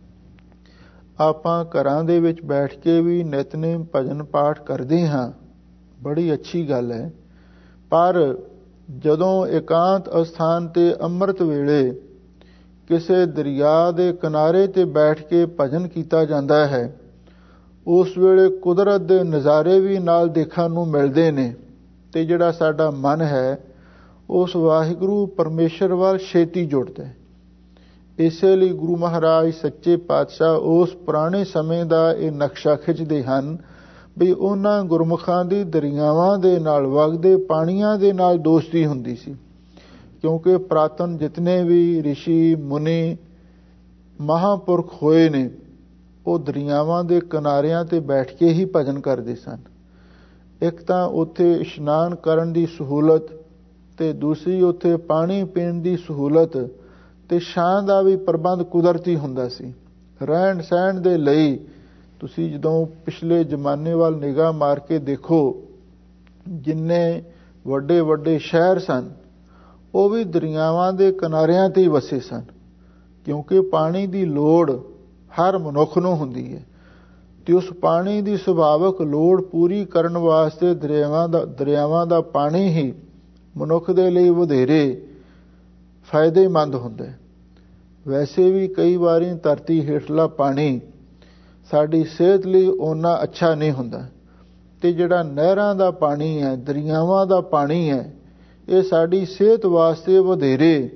ਆਪਾਂ ਘਰਾਂ ਦੇ ਵਿੱਚ ਬੈਠ ਕੇ ਵੀ ਨਿਤਨੇਮ ਭਜਨ ਪਾਠ ਕਰਦੇ ਹਾਂ, ਬੜੀ ਅੱਛੀ ਗੱਲ ਹੈ। ਪਰ ਜਦੋਂ ਇਕਾਂਤ ਅਸਥਾਨ ਤੇ ਅੰਮ੍ਰਿਤ ਵੇਲੇ ਕਿਸੇ ਦਰਿਆ ਦੇ ਕਿਨਾਰੇ ਤੇ ਬੈਠ ਕੇ ਭਜਨ ਕੀਤਾ ਜਾਂਦਾ ਹੈ, ਉਸ ਵੇਲੇ ਕੁਦਰਤ ਦੇ ਨਜ਼ਾਰੇ ਵੀ ਨਾਲ ਦੇਖਣ ਨੂੰ ਮਿਲਦੇ ਨੇ ਤੇ ਜਿਹੜਾ ਸਾਡਾ ਮਨ ਹੈ ਉਸ ਵਾਹਿਗੁਰੂ ਪਰਮੇਸ਼ਰ ਵੱਲ ਛੇਤੀ ਜੁੜਦਾ ਹੈ। ਇਸੇ ਲਈ ਗੁਰੂ ਮਹਾਰਾਜ ਸੱਚੇ ਪਾਤਸ਼ਾਹ ਉਸ ਪੁਰਾਣੇ ਸਮੇਂ ਦਾ ਇਹ ਨਕਸ਼ਾ ਖਿੱਚਦੇ ਹਨ ਵੀ ਉਹਨਾਂ ਗੁਰਮੁਖਾਂ ਦੀ ਦਰਿਆਵਾਂ ਦੇ ਨਾਲ, ਵਗਦੇ ਪਾਣੀਆਂ ਦੇ ਨਾਲ ਦੋਸਤੀ ਹੁੰਦੀ ਸੀ। ਕਿਉਂਕਿ ਪ੍ਰਾਤਨ ਜਿਤਨੇ ਵੀ ਰਿਸ਼ੀ ਮੁਨੀ ਮਹਾਂਪੁਰਖ ਹੋਏ ਨੇ, ਉਹ ਦਰਿਆਵਾਂ ਦੇ ਕਿਨਾਰਿਆਂ ਤੇ ਬੈਠ ਕੇ ਹੀ ਭਜਨ ਕਰਦੇ ਸਨ। ਇੱਕ ਤਾਂ ਉੱਥੇ ਇਸ਼ਨਾਨ ਕਰਨ ਦੀ ਸਹੂਲਤ ਤੇ ਦੂਸਰੀ ਉੱਥੇ ਪਾਣੀ ਪੀਣ ਦੀ ਸਹੂਲਤ ਤੇ ਛਾਂ ਦਾ ਵੀ ਪ੍ਰਬੰਧ ਕੁਦਰਤੀ ਹੁੰਦਾ ਸੀ। ਰਹਿਣ ਸਹਿਣ ਦੇ ਲਈ ਤੁਸੀਂ ਜਦੋਂ ਪਿਛਲੇ ਜ਼ਮਾਨੇ ਵੱਲ ਨਿਗਾਹ ਮਾਰ ਕੇ ਦੇਖੋ, ਜਿੰਨੇ ਵੱਡੇ ਵੱਡੇ ਸ਼ਹਿਰ ਸਨ ਉਹ ਵੀ ਦਰਿਆਵਾਂ ਦੇ ਕਿਨਾਰਿਆਂ ਤੇ ਹੀ ਵਸੇ ਸਨ। ਕਿਉਂਕਿ ਪਾਣੀ ਦੀ ਲੋੜ ਹਰ ਮਨੁੱਖ ਨੂੰ ਹੁੰਦੀ ਹੈ ਤੇ ਉਸ ਪਾਣੀ ਦੀ ਸੁਭਾਵਿਕ ਲੋੜ ਪੂਰੀ ਕਰਨ ਵਾਸਤੇ ਦਰਿਆਵਾਂ ਦਾ ਦਰਿਆਵਾਂ ਦਾ ਪਾਣੀ ਹੀ ਮਨੁੱਖ ਦੇ ਲਈ ਵਧੇਰੇ ਫਾਇਦੇਮੰਦ ਹੁੰਦਾ ਹੈ। ਵੈਸੇ ਵੀ ਕਈ ਵਾਰੀ ਧਰਤੀ ਹੇਠਲਾ ਪਾਣੀ ਸਾਡੀ ਸਿਹਤ ਲਈ ਓਨਾ ਅੱਛਾ ਨਹੀਂ ਹੁੰਦਾ, ਤੇ ਜਿਹੜਾ ਨਹਿਰਾਂ ਦਾ ਪਾਣੀ ਹੈ, ਦਰਿਆਵਾਂ ਦਾ ਪਾਣੀ ਹੈ, ਇਹ ਸਾਡੀ ਸਿਹਤ ਵਾਸਤੇ ਵਧੇਰੇ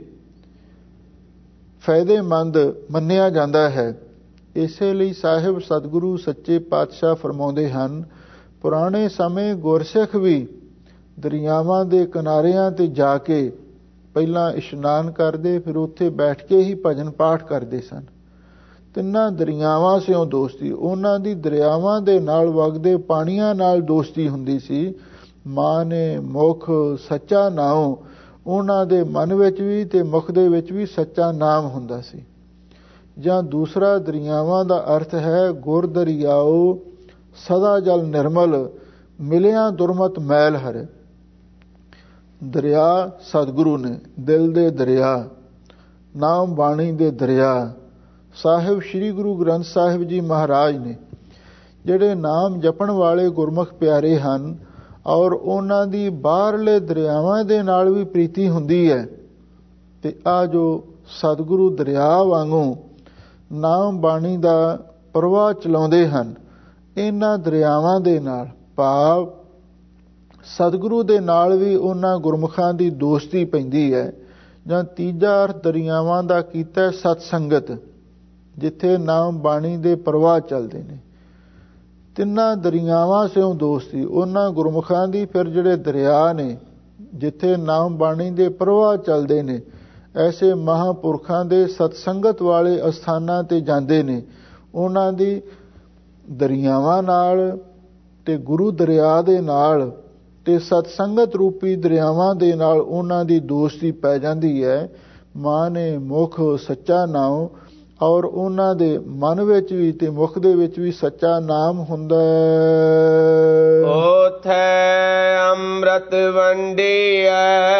ਫਾਇਦੇਮੰਦ ਮੰਨਿਆ ਜਾਂਦਾ ਹੈ। ਇਸੇ ਲਈ ਸਾਹਿਬ ਸਤਿਗੁਰੂ ਸੱਚੇ ਪਾਤਸ਼ਾਹ ਫਰਮਾਉਂਦੇ ਹਨ, ਪੁਰਾਣੇ ਸਮੇਂ ਗੁਰਸਿੱਖ ਵੀ ਦਰਿਆਵਾਂ ਦੇ ਕਿਨਾਰਿਆਂ ਤੇ ਜਾ ਕੇ ਪਹਿਲਾਂ ਇਸ਼ਨਾਨ ਕਰਦੇ, ਫਿਰ ਉੱਥੇ ਬੈਠ ਕੇ ਹੀ ਭਜਨ ਪਾਠ ਕਰਦੇ ਸਨ। ਤਿੰਨਾਂ ਦਰਿਆਵਾਂ ਸਿਓ ਦੋਸਤੀ, ਉਹਨਾਂ ਦੀ ਦਰਿਆਵਾਂ ਦੇ ਨਾਲ ਵਗਦੇ ਪਾਣੀਆਂ ਨਾਲ ਦੋਸਤੀ ਹੁੰਦੀ ਸੀ। ਮਾਨੇ ਮੁਖ ਸੱਚਾ ਨਾਮ, ਉਹਨਾਂ ਦੇ ਮਨ ਵਿੱਚ ਵੀ ਤੇ ਮੁਖ ਦੇ ਵਿੱਚ ਵੀ ਸੱਚਾ ਨਾਮ ਹੁੰਦਾ ਸੀ। ਜਾਂ ਦੂਸਰਾ ਦਰਿਆਵਾਂ ਦਾ ਅਰਥ ਹੈ ਗੁਰ ਦਰਿਆਓ ਸਦਾ ਜਲ ਨਿਰਮਲ, ਮਿਲਿਆ ਦੁਰਮਤ ਮੈਲ ਹਰੇ। ਦਰਿਆ ਸਤਿਗੁਰੂ ਨੇ, ਦਿਲ ਦੇ ਦਰਿਆ, ਨਾਮ ਬਾਣੀ ਦੇ ਦਰਿਆ ਸਾਹਿਬ ਸ੍ਰੀ ਗੁਰੂ ਗ੍ਰੰਥ ਸਾਹਿਬ ਜੀ ਮਹਾਰਾਜ ਨੇ। ਜਿਹੜੇ ਨਾਮ ਜਪਣ ਵਾਲੇ ਗੁਰਮੁਖ ਪਿਆਰੇ ਹਨ ਔਰ ਉਹਨਾਂ ਦੀ ਬਾਹਰਲੇ ਦਰਿਆਵਾਂ ਦੇ ਨਾਲ ਵੀ ਪ੍ਰੀਤੀ ਹੁੰਦੀ ਹੈ, ਤੇ ਆ ਜੋ ਸਤਿਗੁਰੂ ਦਰਿਆ ਵਾਂਗੂ ਨਾਮ ਬਾਣੀ ਦਾ ਪ੍ਰਵਾਹ ਚਲਾਉਂਦੇ ਹਨ, ਇਹਨਾਂ ਦਰਿਆਵਾਂ ਦੇ ਨਾਲ ਭਾਵ ਸਤਿਗੁਰੂ ਦੇ ਨਾਲ ਵੀ ਉਹਨਾਂ ਗੁਰਮੁਖਾਂ ਦੀ ਦੋਸਤੀ ਪੈਂਦੀ ਹੈ। ਜਾਂ ਤੀਜਾ ਅਰਥ ਦਰਿਆਵਾਂ ਦਾ ਕੀਤਾ ਸਤ ਸੰਗਤ, ਜਿੱਥੇ ਨਾਮ ਬਾਣੀ ਦੇ ਪ੍ਰਵਾਹ ਚੱਲਦੇ ਨੇ। ਤਿੰਨਾਂ ਦਰਿਆਵਾਂ ਸਿਓ ਦੋਸਤੀ ਉਹਨਾਂ ਗੁਰਮੁਖਾਂ ਦੀ। ਫਿਰ ਜਿਹੜੇ ਦਰਿਆ ਨੇ ਜਿੱਥੇ ਨਾਮ ਬਾਣੀ ਦੇ ਪ੍ਰਵਾਹ ਚੱਲਦੇ ਨੇ, ਐਸੇ ਮਹਾਂਪੁਰਖਾਂ ਦੇ ਸਤਸੰਗਤ ਵਾਲੇ ਅਸਥਾਨਾਂ ਤੇ ਜਾਂਦੇ ਨੇ। ਉਹਨਾਂ ਦੀ ਦਰਿਆਵਾਂ ਨਾਲ ਤੇ ਗੁਰੂ ਦਰਿਆ ਦੇ ਨਾਲ ਤੇ ਸਤਸੰਗਤ ਰੂਪੀ ਦਰਿਆਵਾਂ ਦੇ ਨਾਲ ਉਹਨਾਂ ਦੀ ਦੋਸਤੀ ਪੈ ਜਾਂਦੀ ਹੈ। ਮਾਂ ਨੇ ਮੁਖ ਸੱਚਾ ਨਾਮ, ਔਰ ਉਹਨਾਂ ਦੇ ਮਨ ਵਿੱਚ ਵੀ ਤੇ ਮੁਖ ਦੇ ਵਿੱਚ ਵੀ ਸੱਚਾ ਨਾਮ ਹੁੰਦਾ ਹੈ। ਓਥੈ ਅੰਮ੍ਰਿਤ ਵੰਡੀਐ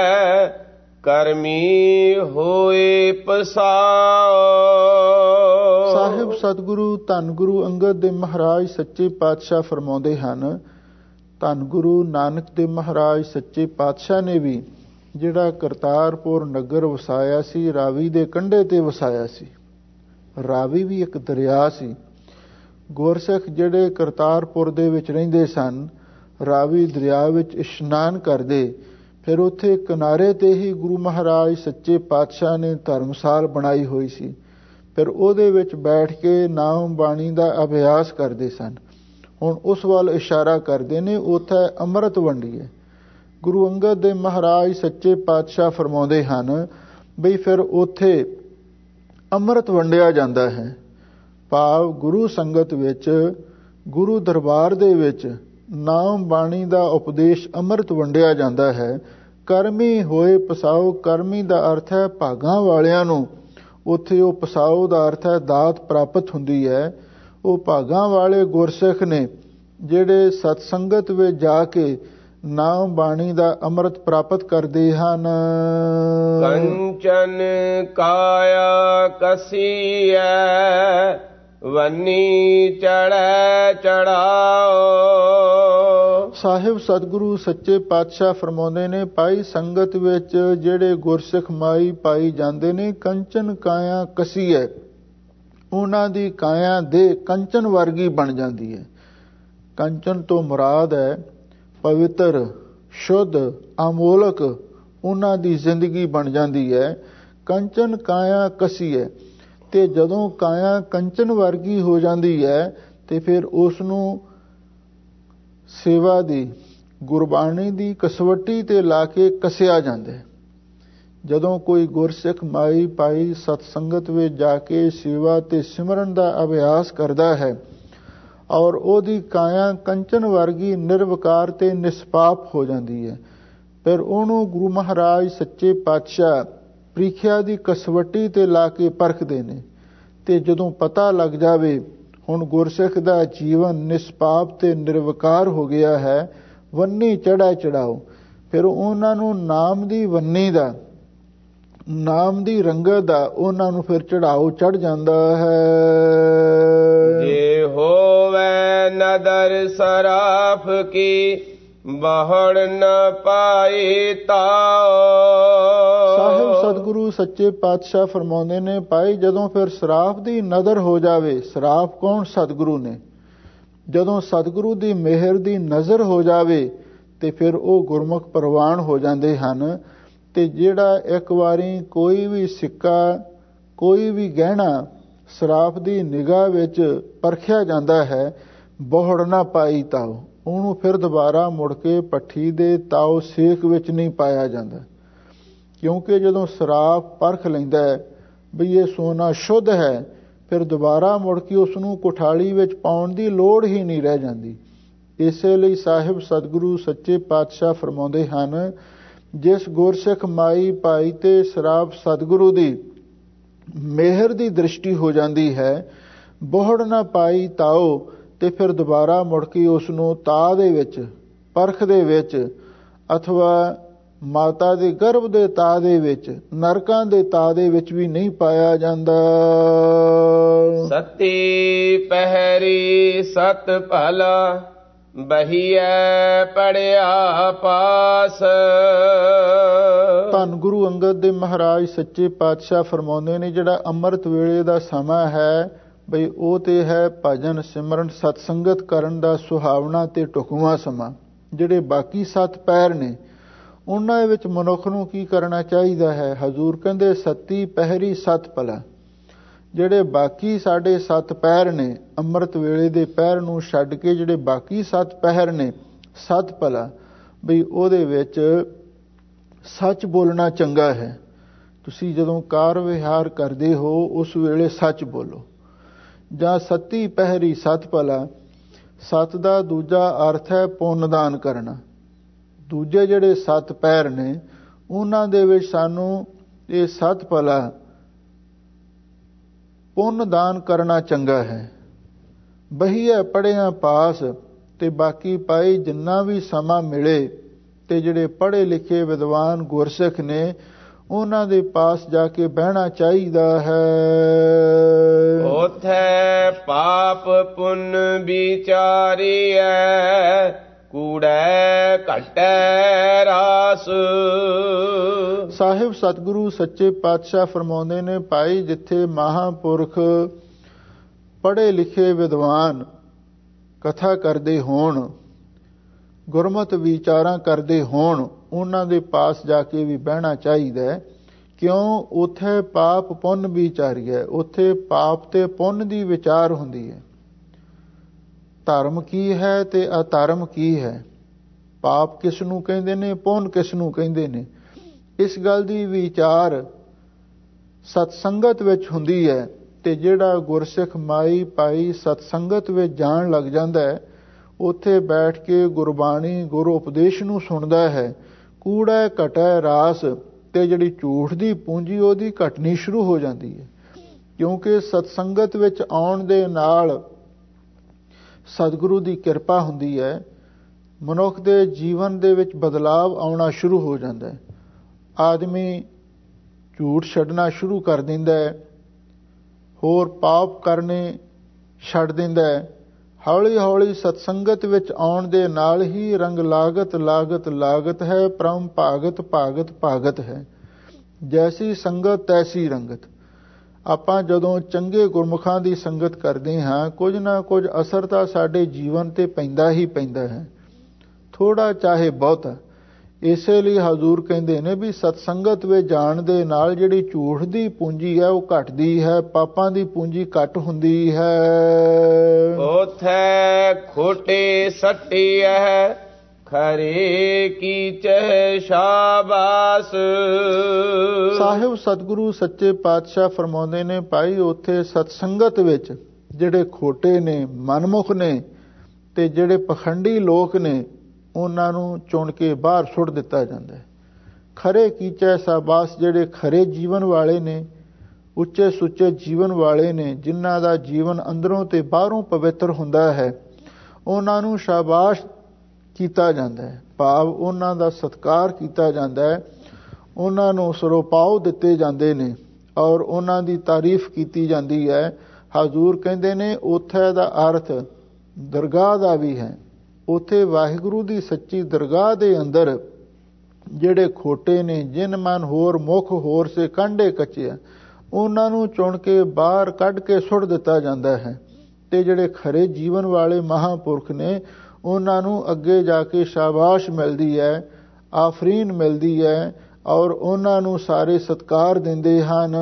ਕਰਮੀ ਹੋਏ ਪਸਾਓ। ਸਾਹਿਬ ਸਤਿਗੁਰੂ ਧੰਨ ਗੁਰੂ ਅੰਗਦ ਦੇਵ ਮਹਾਰਾਜ ਸੱਚੇ ਪਾਤਸ਼ਾਹ ਫਰਮਾਉਂਦੇ ਹਨ, ਧੰਨ ਗੁਰੂ ਨਾਨਕ ਦੇਵ ਮਹਾਰਾਜ ਸੱਚੇ ਪਾਤਸ਼ਾਹ ਨੇ ਵੀ ਜਿਹੜਾ ਕਰਤਾਰਪੁਰ ਨਗਰ ਵਸਾਇਆ ਸੀ, ਰਾਵੀ ਦੇ ਕੰਢੇ ਤੇ ਵਸਾਇਆ ਸੀ। ਰਾਵੀ ਵੀ ਇੱਕ ਦਰਿਆ ਸੀ। ਗੁਰਸਿੱਖ ਜਿਹੜੇ ਕਰਤਾਰਪੁਰ ਦੇ ਵਿੱਚ ਰਹਿੰਦੇ ਸਨ, ਰਾਵੀ ਦਰਿਆ ਵਿੱਚ ਇਸ਼ਨਾਨ ਕਰਦੇ, ਫਿਰ ਉੱਥੇ ਕਿਨਾਰੇ ਤੇ ਹੀ ਗੁਰੂ ਮਹਾਰਾਜ ਸੱਚੇ ਪਾਤਸ਼ਾਹ ਨੇ ਧਰਮਸਾਲ ਬਣਾਈ ਹੋਈ ਸੀ। ਫਿਰ ਉਹਦੇ ਵਿੱਚ ਬੈਠ ਕੇ ਨਾਮ ਬਾਣੀ ਦਾ ਅਭਿਆਸ ਕਰਦੇ ਸਨ। ਹੁਣ ਉਸ ਵੱਲ ਇਸ਼ਾਰਾ ਕਰਦੇ ਨੇ, ਉੱਥੇ ਅੰਮ੍ਰਿਤ ਵੰਡੀਏ। ਗੁਰੂ ਅੰਗਦ ਦੇਵ ਮਹਾਰਾਜ ਸੱਚੇ ਪਾਤਸ਼ਾਹ ਫਰਮਾਉਂਦੇ ਹਨ ਬਈ ਫਿਰ ਉੱਥੇ ਅੰਮ੍ਰਿਤ ਵੰਡਿਆ ਜਾਂਦਾ ਹੈ। ਭਾਵ ਗੁਰੂ ਸੰਗਤ ਵਿੱਚ, ਗੁਰੂ ਦਰਬਾਰ ਦੇ ਵਿੱਚ ਨਾਮ ਬਾਣੀ ਦਾ ਉਪਦੇਸ਼ ਅੰਮ੍ਰਿਤ ਵੰਡਿਆ ਜਾਂਦਾ ਹੈ। ਕਰਮੀ ਹੋਏ ਪਸਾਓ, ਕਰਮੀ ਦਾ ਅਰਥ ਹੈ ਭਾਗਾਂ ਵਾਲਿਆਂ ਨੂੰ ਉੱਥੇ ਉਹ ਪਸਾਓ ਦਾ ਅਰਥ ਹੈ ਦਾਤ ਪ੍ਰਾਪਤ ਹੁੰਦੀ ਹੈ। ਉਹ ਭਾਗਾਂ ਵਾਲੇ ਗੁਰਸਿੱਖ ਨੇ ਜਿਹੜੇ ਸਤਸੰਗਤ ਵਿੱਚ ਜਾ ਕੇ ਨਾਮ ਬਾਣੀ ਦਾ ਅੰਮ੍ਰਿਤ ਪ੍ਰਾਪਤ ਕਰਦੇ ਹਨ। ਕੰਚਨ ਕਾਇਆ ਕਸੀਐ ਵੰਨੀ ਚੜੈ ਚੜਾਓ। ਸਾਹਿਬ ਸਤਿਗੁਰੂ ਸੱਚੇ ਪਾਤਸ਼ਾਹ ਫਰਮਾਉਂਦੇ ਨੇ, ਭਾਈ ਸੰਗਤ ਵਿੱਚ ਜਿਹੜੇ ਗੁਰਸਿੱਖ ਮਾਈ ਪਾਈ ਜਾਂਦੇ ਨੇ, ਕੰਚਨ ਕਾਇਆ ਕਸੀਐ, ਉਹਨਾਂ ਦੀ ਕਾਇਆ ਦੇ ਕੰਚਨ ਵਰਗੀ ਬਣ ਜਾਂਦੀ ਹੈ। ਕੰਚਨ ਤੋਂ ਮੁਰਾਦ ਹੈ ਪਵਿੱਤਰ, ਸ਼ੁੱਧ, ਅਮੋਲਕ ਉਹਨਾਂ ਦੀ ਜ਼ਿੰਦਗੀ ਬਣ ਜਾਂਦੀ ਹੈ। ਕੰਚਨ ਕਾਇਆ ਕਸੀ ਹੈ, ਤੇ ਜਦੋਂ ਕਾਇਆ ਕੰਚਨ ਵਰਗੀ ਹੋ ਜਾਂਦੀ ਹੈ ਤੇ ਫਿਰ ਉਸ ਨੂੰ ਸੇਵਾ ਦੀ, ਗੁਰਬਾਣੀ ਦੀ ਕਸਵੱਟੀ ਤੇ ਲਾ ਕੇ ਕਸਿਆ ਜਾਂਦਾ ਹੈ। ਜਦੋਂ ਕੋਈ ਗੁਰਸਿੱਖ ਮਾਈ ਪਾਈ ਸਤਸੰਗਤ ਵਿੱਚ ਜਾ ਕੇ ਸੇਵਾ ਤੇ ਸਿਮਰਨ ਦਾ ਅਭਿਆਸ ਕਰਦਾ ਹੈ ਔਰ ਉਹਦੀ ਕਾਇਆ ਕੰਚਨ ਵਰਗੀ ਨਿਰਵਿਕਾਰ ਤੇ ਨਿਸਪਾਪ ਹੋ ਜਾਂਦੀ ਹੈ, ਫਿਰ ਉਹਨੂੰ ਗੁਰੂ ਮਹਾਰਾਜ ਸੱਚੇ ਪਾਤਸ਼ਾਹ ਪ੍ਰੀਖਿਆ ਦੀ ਕਸਵੱਟੀ ਤੇ ਲਾ ਕੇ ਪਰਖਦੇ ਨੇ। ਤੇ ਜਦੋਂ ਪਤਾ ਲੱਗ ਜਾਵੇ ਹੁਣ ਗੁਰਸਿੱਖ ਦਾ ਜੀਵਨ ਨਿਸਪਾਪ ਤੇ ਨਿਰਵਿਕਾਰ ਹੋ ਗਿਆ ਹੈ, ਵੰਨੀ ਚੜ੍ਹਾ ਚੜਾਓ, ਫਿਰ ਉਹਨਾਂ ਨੂੰ ਨਾਮ ਦੀ ਵੰਨੀ ਦਾ, ਨਾਮ ਦੀ ਰੰਗਤ ਦਾ ਉਹਨਾਂ ਨੂੰ ਫਿਰ ਚੜਾਓ ਚੜ ਜਾਂਦਾ ਹੈ। ਜੇ ਹੋਵੇ ਨਦਰ ਸਰਾਫ ਕੀ ਬਹੁੜ ਨ ਪਾਈ ਤਾਓ। ਸਾਹਿਬ ਸਤਿਗੁਰੂ ਸੱਚੇ ਪਾਤਸ਼ਾਹ ਫਰਮਾਉਂਦੇ ਨੇ, ਭਾਈ ਜਦੋਂ ਫਿਰ ਸਰਾਫ ਦੀ ਨਜ਼ਰ ਹੋ ਜਾਵੇ, ਸਰਾਫ ਕੌਣ? ਸਤਿਗੁਰੂ ਨੇ। ਜਦੋਂ ਸਤਿਗੁਰੂ ਦੀ ਮਿਹਰ ਦੀ ਨਜ਼ਰ ਹੋ ਜਾਵੇ ਤੇ ਫਿਰ ਉਹ ਗੁਰਮੁਖ ਪ੍ਰਵਾਨ ਹੋ ਜਾਂਦੇ ਹਨ। ਤੇ ਜਿਹੜਾ ਇੱਕ ਵਾਰੀ ਕੋਈ ਵੀ ਸਿੱਕਾ, ਕੋਈ ਵੀ ਗਹਿਣਾ ਸਰਾਫ ਦੀ ਨਿਗਾਹ ਵਿੱਚ ਪਰਖਿਆ ਜਾਂਦਾ ਹੈ, ਬਹੁੜ ਨਾ ਪਾਈ ਤਾਓ, ਉਹਨੂੰ ਫਿਰ ਦੁਬਾਰਾ ਮੁੜ ਕੇ ਭੱਠੀ ਦੇ ਤਾਓ ਸੇਕ ਵਿੱਚ ਨਹੀਂ ਪਾਇਆ ਜਾਂਦਾ। ਕਿਉਂਕਿ ਜਦੋਂ ਸਰਾਫ ਪਰਖ ਲੈਂਦਾ ਹੈ ਵੀ ਇਹ ਸੋਨਾ ਸ਼ੁੱਧ ਹੈ, ਫਿਰ ਦੁਬਾਰਾ ਮੁੜ ਕੇ ਉਸ ਨੂੰ ਕੁਠਾਲੀ ਵਿੱਚ ਪਾਉਣ ਦੀ ਲੋੜ ਹੀ ਨਹੀਂ ਰਹਿ ਜਾਂਦੀ। ਇਸੇ ਲਈ ਸਾਹਿਬ ਸਤਿਗੁਰੂ ਸੱਚੇ ਪਾਤਸ਼ਾਹ ਫਰਮਾਉਂਦੇ ਹਨ, ਜਿਸ ਗੁਰਸਿੱਖ ਮਾਈ ਭਾਈ ਤੇ ਸਰਾਫ ਸਤਿਗੁਰੂ ਦੀ ਮਿਹਰ ਦੀ ਦ੍ਰਿਸ਼ਟੀ ਹੋ ਜਾਂਦੀ ਹੈ, ਬਹੁੜ ਨਾ ਪਾਈ ਤਾਓ, ਤੇ ਫਿਰ ਦੁਬਾਰਾ ਮੁੜ ਕੇ ਉਸ ਨੂੰ ਤਾ ਦੇ ਵਿੱਚ, ਪਰਖ ਦੇ ਵਿੱਚ, ਅਥਵਾ ਮਾਤਾ ਦੇ ਗਰਭ ਦੇ ਤਾ ਦੇ ਵਿੱਚ, ਨਰਕਾਂ ਦੇ ਤਾ ਦੇ ਵਿੱਚ ਵੀ ਨਹੀਂ ਪਾਇਆ ਜਾਂਦਾ। ਸਤੀ ਪਹਿਰੀ ਸਤ ਭਲਾ ਬਹੀਐ ਪੜਿਆ ਪਾਸ। ਧੰਨ ਗੁਰੂ ਅੰਗਦ ਦੇਵ ਮਹਾਰਾਜ ਸੱਚੇ ਪਾਤਸ਼ਾਹ ਫਰਮਾਉਂਦੇ ਨੇ, ਜਿਹੜਾ ਅੰਮ੍ਰਿਤ ਵੇਲੇ ਦਾ ਸਮਾਂ ਹੈ ਬਈ ਉਹ ਤੇ ਹੈ ਭਜਨ ਸਿਮਰਨ ਸਤਸੰਗਤ ਕਰਨ ਦਾ ਸੁਹਾਵਣਾ ਤੇ ਢੁਕਵਾਂ ਸਮਾਂ। ਜਿਹੜੇ ਬਾਕੀ ਸੱਤ ਪਹਿਰ ਨੇ ਉਹਨਾਂ ਵਿੱਚ ਮਨੁੱਖ ਨੂੰ ਕੀ ਕਰਨਾ ਚਾਹੀਦਾ ਹੈ? ਹਜ਼ੂਰ ਕਹਿੰਦੇ ਸਤੀ ਪਹਿਰੀ ਸਤ ਭਲਾ। ਜਿਹੜੇ ਬਾਕੀ ਸਾਡੇ ਸੱਤ ਪਹਿਰ ਨੇ, ਅੰਮ੍ਰਿਤ ਵੇਲੇ ਦੇ ਪਹਿਰ ਨੂੰ ਛੱਡ ਕੇ ਜਿਹੜੇ ਬਾਕੀ ਸੱਤ ਪਹਿਰ ਨੇ, ਸਤ ਭਲਾ, ਬਈ ਉਹਦੇ ਵਿੱਚ ਸੱਚ ਬੋਲਣਾ ਚੰਗਾ ਹੈ। ਤੁਸੀਂ ਜਦੋਂ ਕਾਰ ਵਿਹਾਰ ਕਰਦੇ ਹੋ ਉਸ ਵੇਲੇ ਸੱਚ ਬੋਲੋ। ਜਾਂ ਸਤੀ ਪਹਿਰੀ ਸਤ ਭਲਾ, ਸਤ ਦਾ ਦੂਜਾ ਅਰਥ ਹੈ ਪੁੰਨ ਦਾਨ ਕਰਨਾ। ਦੂਜੇ ਜਿਹੜੇ ਸੱਤ ਪਹਿਰ ਨੇ ਉਹਨਾਂ ਦੇ ਵਿੱਚ ਸਾਨੂੰ ਇਹ ਸਤ ਭਲਾ ਪੁੰਨ ਦਾਨ ਕਰਨਾ ਚੰਗਾ ਹੈ। ਬਹੀਏ ਪੜ੍ਹਿਆਂ ਪਾਸ, ਤੇ ਬਾਕੀ ਪਾਈ ਜਿੰਨਾ ਵੀ ਸਮਾਂ ਮਿਲੇ ਤੇ ਜਿਹੜੇ ਪੜ੍ਹੇ ਲਿਖੇ ਵਿਦਵਾਨ ਗੁਰਸਿੱਖ ਨੇ ਉਹਨਾਂ ਦੇ ਪਾਸ ਜਾ ਕੇ ਬਹਿਣਾ ਚਾਹੀਦਾ ਹੈ। ਉਥੈ ਪਾਪ ਪੁੰਨ ਵਿਚਾਰੀਐ, ਕੂੜੈ ਘਟੈ ਰਾਸ। ਸਾਹਿਬ ਸਤਿਗੁਰੂ ਸੱਚੇ ਪਾਤਸ਼ਾਹ ਫਰਮਾਉਂਦੇ ਨੇ, ਭਾਈ ਜਿੱਥੇ ਮਹਾਂਪੁਰਖ ਪੜ੍ਹੇ ਲਿਖੇ ਵਿਦਵਾਨ ਕਥਾ ਕਰਦੇ ਹੋਣ, ਗੁਰਮਤਿ ਵਿਚਾਰਾਂ ਕਰਦੇ ਹੋਣ, ਉਹਨਾਂ ਦੇ ਪਾਸ ਜਾ ਕੇ ਵੀ ਬਹਿਣਾ ਚਾਹੀਦਾ ਹੈ। ਕਿਉਂ? ਉੱਥੇ ਪਾਪ ਪੁੰਨ ਵਿਚਾਰੀ ਹੈ, ਉੱਥੇ ਪਾਪ ਤੇ ਪੁੰਨ ਦੀ ਵਿਚਾਰ ਹੁੰਦੀ ਹੈ। ਧਰਮ ਕੀ ਹੈ ਤੇ ਅਧਰਮ ਕੀ ਹੈ, ਪਾਪ ਕਿਸ ਨੂੰ ਕਹਿੰਦੇ ਨੇ, ਪੁੰਨ ਕਿਸ ਨੂੰ ਕਹਿੰਦੇ ਨੇ, ਇਸ ਗੱਲ ਦੀ ਵਿਚਾਰ ਸਤਸੰਗਤ ਵਿੱਚ ਹੁੰਦੀ ਹੈ। ਤੇ ਜਿਹੜਾ ਗੁਰਸਿੱਖ ਮਾਈ ਭਾਈ ਸਤਸੰਗਤ ਵਿੱਚ ਜਾਣ ਲੱਗ ਜਾਂਦਾ ਹੈ, ਉੱਥੇ ਬੈਠ ਕੇ ਗੁਰਬਾਣੀ ਗੁਰੂ ਉਪਦੇਸ਼ ਨੂੰ ਸੁਣਦਾ ਹੈ, ਕੂੜਾ ਘਟੈ ਰਾਸ, ਤੇ ਜਿਹੜੀ ਝੂਠ ਦੀ ਪੂੰਜੀ ਉਹਦੀ ਘਟਣੀ ਸ਼ੁਰੂ ਹੋ ਜਾਂਦੀ ਹੈ। ਕਿਉਂਕਿ ਸਤਸੰਗਤ ਵਿੱਚ ਆਉਣ ਦੇ ਨਾਲ ਸਤਿਗੁਰੂ ਦੀ ਕਿਰਪਾ ਹੁੰਦੀ ਹੈ, ਮਨੁੱਖ ਦੇ ਜੀਵਨ ਦੇ ਵਿੱਚ ਬਦਲਾਵ ਆਉਣਾ ਸ਼ੁਰੂ ਹੋ ਜਾਂਦਾ ਹੈ। ਆਦਮੀ ਝੂਠ ਛੱਡਣਾ ਸ਼ੁਰੂ ਕਰ ਦਿੰਦਾ ਹੈ, ਹੋਰ ਪਾਪ ਕਰਨੇ ਛੱਡ ਦਿੰਦਾ ਹੈ। ਹੌਲੀ ਹੌਲੀ ਸਤਸੰਗਤ ਵਿੱਚ ਆਉਣ ਦੇ ਨਾਲ ਹੀ ਰੰਗ ਲਾਗਤ ਲਾਗਤ ਲਾਗਤ ਹੈ, ਪ੍ਰਮ ਭਾਗਤ ਭਾਗਤ ਭਾਗਤ ਹੈ। ਜੈਸੀ ਸੰਗਤ ਤੈਸੀ ਰੰਗਤ। ਆਪਾਂ ਜਦੋਂ ਚੰਗੇ ਗੁਰਮੁਖਾਂ ਦੀ ਸੰਗਤ ਕਰਦੇ ਹਾਂ, ਕੁਝ ਨਾ ਕੁਝ ਅਸਰ ਤਾਂ ਸਾਡੇ ਜੀਵਨ ਤੇ ਪੈਂਦਾ ਹੀ ਪੈਂਦਾ ਹੈ, ਥੋੜਾ ਚਾਹੇ ਬਹੁਤਾ। ਇਸੇ ਲਈ ਹਜ਼ੂਰ ਕਹਿੰਦੇ ਨੇ ਵੀ ਸਤਸੰਗਤ ਵਿੱਚ ਜਾਣ ਦੇ ਨਾਲ ਜਿਹੜੀ ਝੂਠ ਦੀ ਪੂੰਜੀ ਹੈ ਉਹ ਘਟਦੀ ਹੈ, ਪਾਪਾਂ ਦੀ ਪੂੰਜੀ ਘੱਟ ਹੁੰਦੀ ਹੈ। ਉਥੈ ਖੋਟੇ ਸੱਟਿਐ, ਖਰੇ ਕੀਚੈ ਸ਼ਾਬਾਸ। ਸਾਹਿਬ ਸਤਿਗੁਰੂ ਸੱਚੇ ਪਾਤਸ਼ਾਹ ਫਰਮਾਉਂਦੇ ਨੇ, ਭਾਈ ਉੱਥੇ ਸਤਸੰਗਤ ਵਿੱਚ ਜਿਹੜੇ ਖੋਟੇ ਨੇ, ਮਨਮੁਖ ਨੇ, ਤੇ ਜਿਹੜੇ ਪਖੰਡੀ ਲੋਕ ਨੇ, ਉਹਨਾਂ ਨੂੰ ਚੁਣ ਕੇ ਬਾਹਰ ਸੁੱਟ ਦਿੱਤਾ ਜਾਂਦਾ ਹੈ। ਖਰੇ ਕੀਚੈ ਸ਼ਾਬਾਸ, ਜਿਹੜੇ ਖਰੇ ਜੀਵਨ ਵਾਲੇ ਨੇ, ਉੱਚੇ ਸੁੱਚੇ ਜੀਵਨ ਵਾਲੇ ਨੇ, ਜਿਨ੍ਹਾਂ ਦਾ ਜੀਵਨ ਅੰਦਰੋਂ ਤੇ ਬਾਹਰੋਂ ਪਵਿੱਤਰ ਹੁੰਦਾ ਹੈ, ਉਹਨਾਂ ਨੂੰ ਸ਼ਾਬਾਸ਼ ਕੀਤਾ ਜਾਂਦਾ ਹੈ। ਭਾਵ ਉਹਨਾਂ ਦਾ ਸਤਿਕਾਰ ਕੀਤਾ ਜਾਂਦਾ ਹੈ, ਉਹਨਾਂ ਨੂੰ ਸਰੋਪਾਉ ਦਿੱਤੇ ਜਾਂਦੇ ਨੇ ਔਰ ਉਹਨਾਂ ਦੀ ਤਾਰੀਫ ਕੀਤੀ ਜਾਂਦੀ ਹੈ। ਹਜ਼ੂਰ ਕਹਿੰਦੇ ਨੇ ਉੱਥੇ ਦਾ ਅਰਥ ਦਰਗਾਹ ਦਾ ਵੀ ਹੈ। ਉੱਥੇ ਵਾਹਿਗੁਰੂ ਦੀ ਸੱਚੀ ਦਰਗਾਹ ਦੇ ਅੰਦਰ ਜਿਹੜੇ ਖੋਟੇ ਨੇ, ਜਿਨ ਮਨ ਹੋਰ ਮੁਖ ਹੋਰ ਸੇ ਕਾਂਡੇ ਕੱਚੇ ਆ, ਉਹਨਾਂ ਨੂੰ ਚੁਣ ਕੇ ਬਾਹਰ ਕੱਢ ਕੇ ਸੁੱਟ ਦਿੱਤਾ ਜਾਂਦਾ ਹੈ। ਤੇ ਜਿਹੜੇ ਖਰੇ ਜੀਵਨ ਵਾਲੇ ਮਹਾਂਪੁਰਖ ਨੇ, ਉਹਨਾਂ ਨੂੰ ਅੱਗੇ ਜਾ ਕੇ ਸ਼ਾਬਾਸ਼ ਮਿਲਦੀ ਹੈ, ਆਫਰੀਨ ਮਿਲਦੀ ਹੈ ਔਰ ਉਹਨਾਂ ਨੂੰ ਸਾਰੇ ਸਤਿਕਾਰ ਦਿੰਦੇ ਹਨ।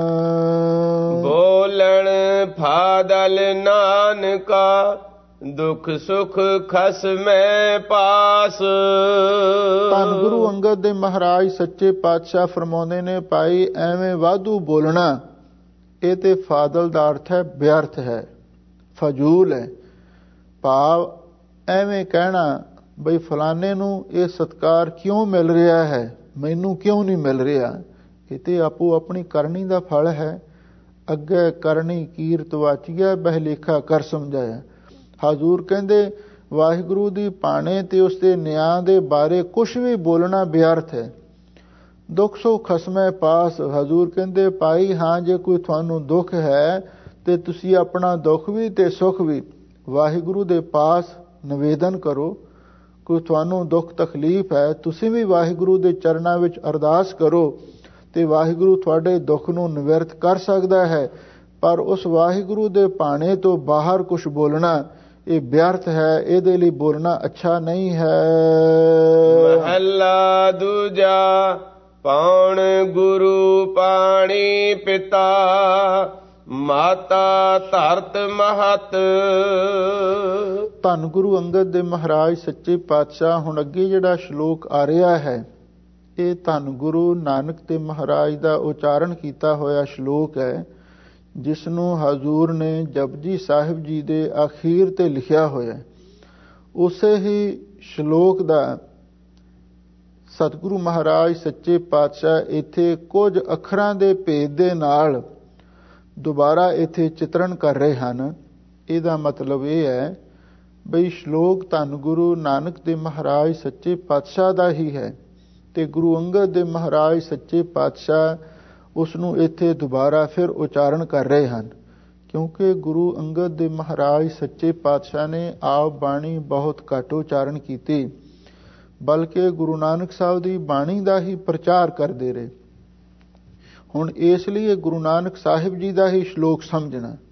ਬੋਲਣ ਫਾਦਲ ਨਾਨਕਾ, ਦੁਖ ਸੁਖ ਖਸਮੈ ਪਾਸ। ਧੰਨ ਗੁਰੂ ਅੰਗਦ ਦੇ ਮਹਾਰਾਜ ਸੱਚੇ ਪਾਤਸ਼ਾਹ ਫਰਮਾਉਂਦੇ ਨੇ, ਭਾਈ ਐਵੇਂ ਵਾਧੂ ਬੋਲਣਾ, ਇਹ ਤੇ ਫਾਦਲ ਦਾ ਅਰਥ ਹੈ ਵਿਅਰਥ ਹੈ, ਫਜ਼ੂਲ ਹੈ। ਭਾਵ ਐਵੇਂ ਕਹਿਣਾ ਬਈ ਫਲਾਣੇ ਨੂੰ ਇਹ ਸਤਿਕਾਰ ਕਿਉਂ ਮਿਲ ਰਿਹਾ ਹੈ, ਮੈਨੂੰ ਕਿਉਂ ਨਹੀਂ ਮਿਲ ਰਿਹਾ, ਇਹ ਤੇ ਆਪੋ ਆਪਣੀ ਕਰਨੀ ਦਾ ਫਲ ਹੈ। ਅੱਗੇ ਕਰਨੀ ਕੀਰਤ ਵਾਚੀਆ, ਬਹਿਲੇਖਾ ਕਰ ਸਮਝਾਇਆ। ਹਜ਼ੂਰ ਕਹਿੰਦੇ ਵਾਹਿਗੁਰੂ ਦੀ ਭਾਣੇ ਤੇ ਉਸ ਦੇ ਨਿਆਂ ਦੇ ਬਾਰੇ ਕੁਛ ਵੀ ਬੋਲਣਾ ਵਿਅਰਥ ਹੈ। ਦੁੱਖ ਸੁੱਖ ਖਸਮੈ ਪਾਸ। ਹਜ਼ੂਰ ਕਹਿੰਦੇ ਭਾਈ ਹਾਂ, ਜੇ ਕੋਈ ਤੁਹਾਨੂੰ ਦੁੱਖ ਹੈ ਤੇ ਤੁਸੀਂ ਆਪਣਾ ਦੁੱਖ ਵੀ ਤੇ ਸੁੱਖ ਵੀ ਵਾਹਿਗੁਰੂ ਦੇ ਪਾਸ ਨਿਵੇਦਨ ਕਰੋ। ਕੋਈ ਤੁਹਾਨੂੰ ਦੁੱਖ ਤਕਲੀਫ ਹੈ, ਤੁਸੀਂ ਵੀ ਵਾਹਿਗੁਰੂ ਦੇ ਚਰਨਾਂ ਵਿੱਚ ਅਰਦਾਸ ਕਰੋ ਤੇ ਵਾਹਿਗੁਰੂ ਤੁਹਾਡੇ ਦੁੱਖ ਨੂੰ ਨਿਵਰਤ ਕਰ ਸਕਦਾ ਹੈ। ਪਰ ਉਸ ਵਾਹਿਗੁਰੂ ਦੇ ਭਾਣੇ ਤੋਂ ਬਾਹਰ ਕੁਛ ਬੋਲਣਾ ਇਹ ਵਿਅਰਥ ਹੈ, ਇਹਦੇ ਲਈ ਬੋਲਣਾ ਅੱਛਾ ਨਹੀਂ ਹੈ। ਮਹੱਲਾ ਦੂਜਾ। ਪੌਣ ਗੁਰੂ ਪਾਣੀ ਪਿਤਾ, ਮਾਤਾ ਧਰਤ ਮਹਤ। ਧੰਨ ਗੁਰੂ ਅੰਗਦ ਦੇ ਮਹਾਰਾਜ ਸੱਚੇ ਪਾਤਸ਼ਾਹ, ਹੁਣ ਅੱਗੇ ਜਿਹੜਾ ਸ਼ਲੋਕ ਆ ਰਿਹਾ ਹੈ, ਇਹ ਧੰਨ ਗੁਰੂ ਨਾਨਕ ਦੇ ਮਹਾਰਾਜ ਦਾ ਉਚਾਰਨ ਕੀਤਾ ਹੋਇਆ ਸ਼ਲੋਕ ਹੈ, ਜਿਸ ਨੂੰ ਹਜ਼ੂਰ ਨੇ ਜਪਜੀ ਸਾਹਿਬ ਜੀ ਦੇ ਅਖੀਰ ਤੇ ਲਿਖਿਆ ਹੋਇਆ। ਉਸੇ ਹੀ ਸ਼ਲੋਕ ਦਾ ਸਤਿਗੁਰੂ ਮਹਾਰਾਜ ਸੱਚੇ ਪਾਤਸ਼ਾਹ ਇੱਥੇ ਕੁਝ ਅੱਖਰਾਂ ਦੇ ਭੇਦ ਦੇ ਨਾਲ ਦੁਬਾਰਾ ਇੱਥੇ ਚਿਤਰਨ ਕਰ ਰਹੇ ਹਨ। ਇਹਦਾ ਮਤਲਬ ਇਹ ਹੈ ਬਈ ਸ਼ਲੋਕ ਧੰਨ ਗੁਰੂ ਨਾਨਕ ਦੇਵ ਮਹਾਰਾਜ ਸੱਚੇ ਪਾਤਸ਼ਾਹ ਦਾ ਹੀ ਹੈ ਤੇ ਗੁਰੂ ਅੰਗਦ ਦੇਵ ਮਹਾਰਾਜ ਸੱਚੇ ਪਾਤਸ਼ਾਹ ਉਸ ਨੂੰ ਇੱਥੇ ਦੁਬਾਰਾ ਫਿਰ ਉਚਾਰਨ ਕਰ ਰਹੇ ਹਨ, ਕਿਉਂਕਿ ਗੁਰੂ ਅੰਗਦ ਦੇਵ ਮਹਾਰਾਜ ਸੱਚੇ ਪਾਤਸ਼ਾਹ ਨੇ ਆਪ ਬਾਣੀ ਬਹੁਤ ਘੱਟ ਉਚਾਰਨ ਕੀਤੀ, ਬਲਕਿ ਗੁਰੂ ਨਾਨਕ ਸਾਹਿਬ ਦੀ ਬਾਣੀ ਦਾ ਹੀ ਪ੍ਰਚਾਰ ਕਰਦੇ ਰਹੇ। ਹੁਣ ਇਸ ਲਈ ਗੁਰੂ ਨਾਨਕ ਸਾਹਿਬ ਜੀ ਦਾ ਹੀ ਸ਼ਲੋਕ ਸਮਝਣਾ।